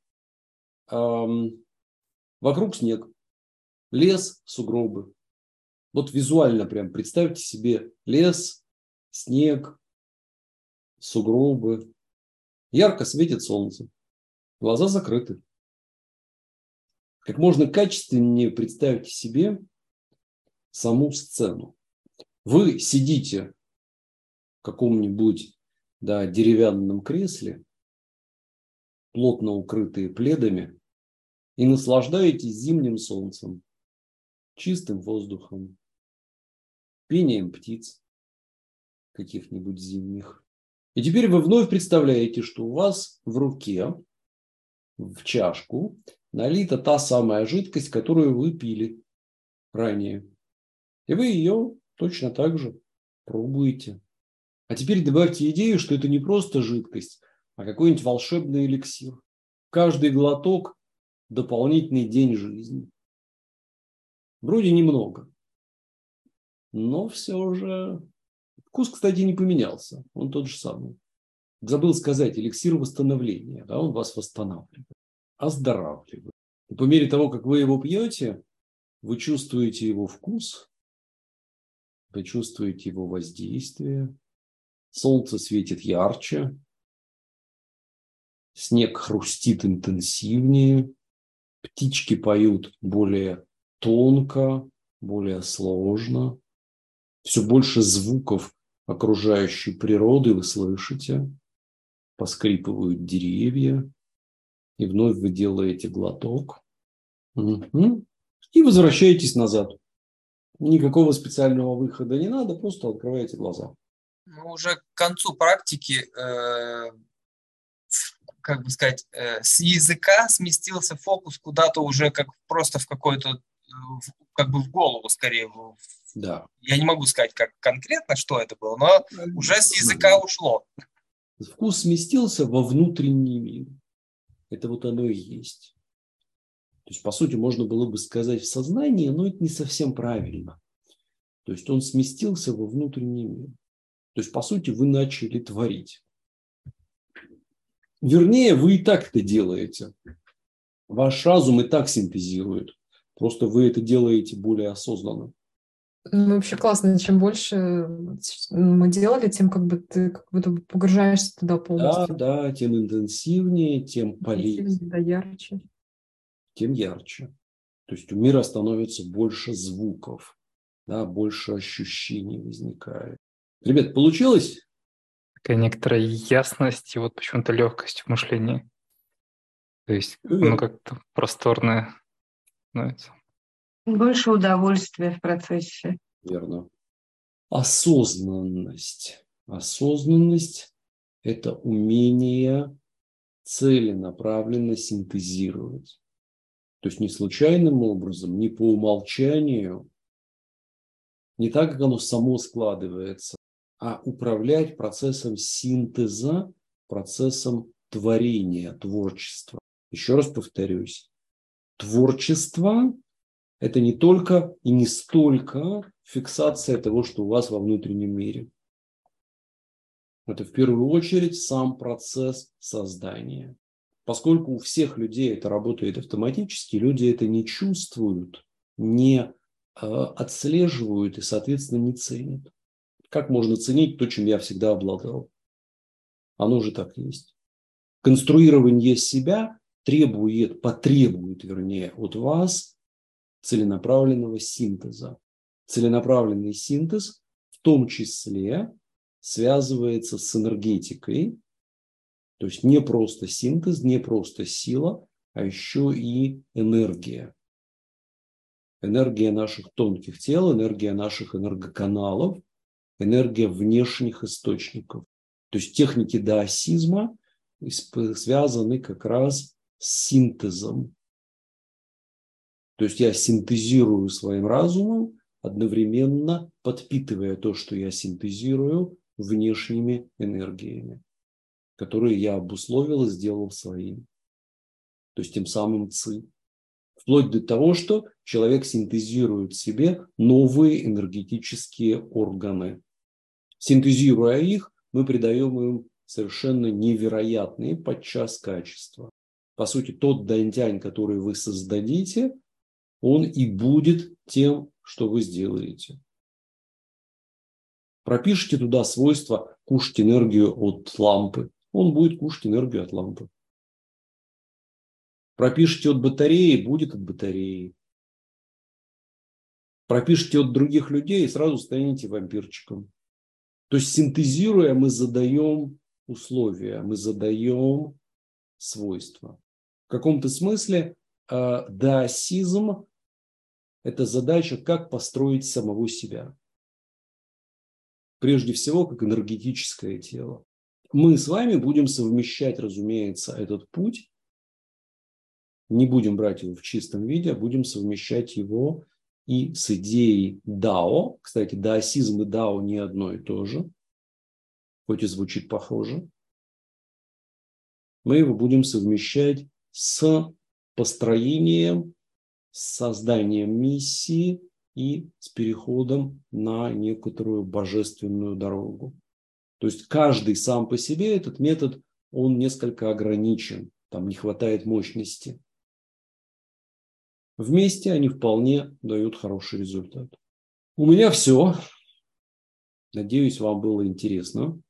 Вокруг снег, лес, сугробы. Вот визуально прям представьте себе лес, снег, сугробы. Ярко светит солнце. Глаза закрыты. Как можно качественнее представьте себе саму сцену. Вы сидите в каком-нибудь деревянном кресле, плотно укрытые пледами, и наслаждаетесь зимним солнцем, чистым воздухом, пением птиц каких-нибудь зимних. И теперь вы вновь представляете, что у вас в руке, в чашку, налита та самая жидкость, которую вы пили ранее. И вы ее точно так же пробуете. А теперь добавьте идею, что это не просто жидкость, а какой-нибудь волшебный эликсир. Каждый глоток – дополнительный день жизни. Вроде немного, но все же вкус, кстати, не поменялся. Он тот же самый. Забыл сказать, эликсир восстановления. Он вас восстанавливает, оздоравливает. И по мере того, как вы его пьете, вы чувствуете его вкус, вы чувствуете его воздействие. Солнце светит ярче, снег хрустит интенсивнее, птички поют более тонко, более сложно. Все больше звуков окружающей природы вы слышите. Поскрипывают деревья. И вновь вы делаете глоток. И возвращаетесь назад. Никакого специального выхода не надо, просто открываете глаза. Уже к концу практики, с языка сместился фокус куда-то уже как просто в какой-то, в голову скорее. Да. Я не могу сказать, как конкретно, что это было, но уже с языка ушло. Вкус сместился во внутренний мир. Это вот оно и есть. То есть, по сути, можно было бы сказать в сознании, но это не совсем правильно. То есть, он сместился во внутренний мир. То есть, по сути, вы начали творить. Вернее, вы и так это делаете. Ваш разум и так синтезирует. Просто вы это делаете более осознанно. Вообще классно. Чем больше мы делали, тем ты как будто погружаешься туда полностью. Да, тем интенсивнее, тем полезнее. Да, ярче. Тем ярче. То есть у мира становится больше звуков, больше ощущений возникает. Ребят, получилось? Такая некоторая ясность и вот почему-то легкость в мышлении. То есть оно как-то просторное становится. Больше удовольствия в процессе. Верно. Осознанность. Осознанность – это умение целенаправленно синтезировать. То есть не случайным образом, не по умолчанию, не так, как оно само складывается, а управлять процессом синтеза, процессом творения, творчества. Еще раз повторюсь, творчество – это не только и не столько фиксация того, что у вас во внутреннем мире. Это в первую очередь сам процесс создания. Поскольку у всех людей это работает автоматически, люди это не чувствуют, не отслеживают и, соответственно, не ценят. Как можно ценить то, чем я всегда обладал? Оно же так есть. Конструирование себя потребует от вас целенаправленного синтеза. Целенаправленный синтез в том числе связывается с энергетикой. То есть не просто синтез, не просто сила, а еще и энергия. Энергия наших тонких тел, энергия наших энергоканалов, энергия внешних источников. То есть техники даосизма связаны как раз с синтезом. То есть я синтезирую своим разумом, одновременно подпитывая то, что я синтезирую, внешними энергиями, которые я обусловил и сделал своими. То есть тем самым ци. Вплоть до того, что человек синтезирует в себе новые энергетические органы. Синтезируя их, мы придаем им совершенно невероятные подчас качества. По сути, тот дантянь, который вы создадите, он и будет тем, что вы сделаете. Пропишите туда свойства кушать энергию от лампы. Он будет кушать энергию от лампы. Пропишите от батареи, будет от батареи. Пропишите от других людей, и сразу станете вампирчиком. То есть, синтезируя, мы задаем условия, мы задаем свойства. В каком-то смысле даосизм – это задача, как построить самого себя. Прежде всего, как энергетическое тело. Мы с вами будем совмещать, разумеется, этот путь. Не будем брать его в чистом виде, а будем совмещать его и с идеей дао. Кстати, даосизм и дао не одно и то же, хоть и звучит похоже. Мы его будем совмещать с построением, с созданием миссии и с переходом на некоторую божественную дорогу. То есть каждый сам по себе, этот метод, он несколько ограничен, там не хватает мощности. Вместе они вполне дают хороший результат. У меня все. Надеюсь, вам было интересно.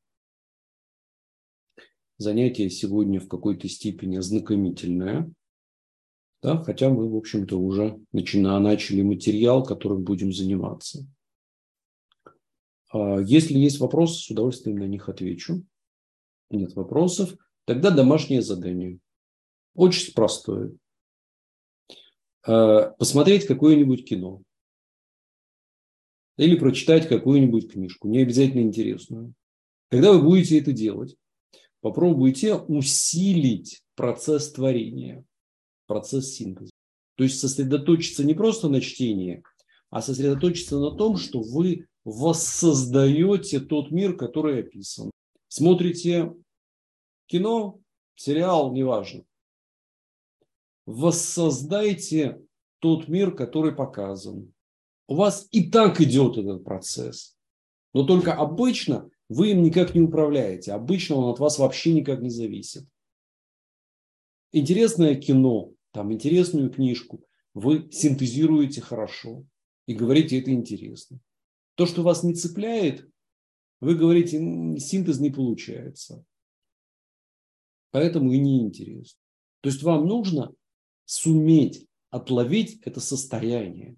Занятие сегодня в какой-то степени ознакомительное. Да, хотя мы, в общем-то, уже начали материал, которым будем заниматься. Если есть вопросы, с удовольствием на них отвечу. Нет вопросов. Тогда домашнее задание. Очень простое. Посмотреть какое-нибудь кино. Или прочитать какую-нибудь книжку, не обязательно интересную. Когда вы будете это делать, попробуйте усилить процесс творения, процесс синтеза. То есть сосредоточиться не просто на чтении, а сосредоточиться на том, что вы воссоздаете тот мир, который описан. Смотрите кино, сериал, неважно. Воссоздайте тот мир, который показан. У вас и так идет этот процесс. Но только обычно вы им никак не управляете. Обычно он от вас вообще никак не зависит. Интересное кино, там интересную книжку вы синтезируете хорошо. И говорите, это интересно. То, что вас не цепляет, вы говорите, синтез не получается. Поэтому и не интересно. То есть вам нужно суметь отловить это состояние.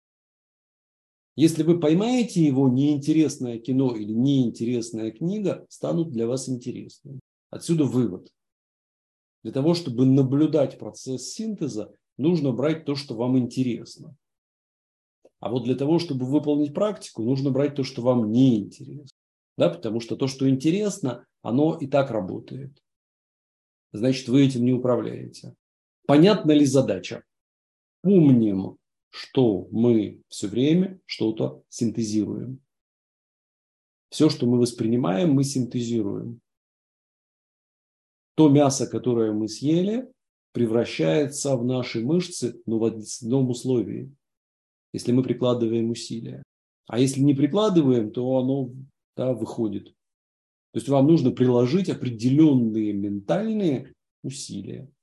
Если вы поймаете его, неинтересное кино или неинтересная книга станут для вас интересными. Отсюда вывод. Для того, чтобы наблюдать процесс синтеза, нужно брать то, что вам интересно. А вот для того, чтобы выполнить практику, нужно брать то, что вам не интересно. Да? Потому что то, что интересно, оно и так работает. Значит, вы этим не управляете. Понятна ли задача? Помним, что мы все время что-то синтезируем. Все, что мы воспринимаем, мы синтезируем. То мясо, которое мы съели, превращается в наши мышцы, но в одном условии. Если мы прикладываем усилия. А если не прикладываем, то оно выходит. То есть вам нужно приложить определенные ментальные усилия.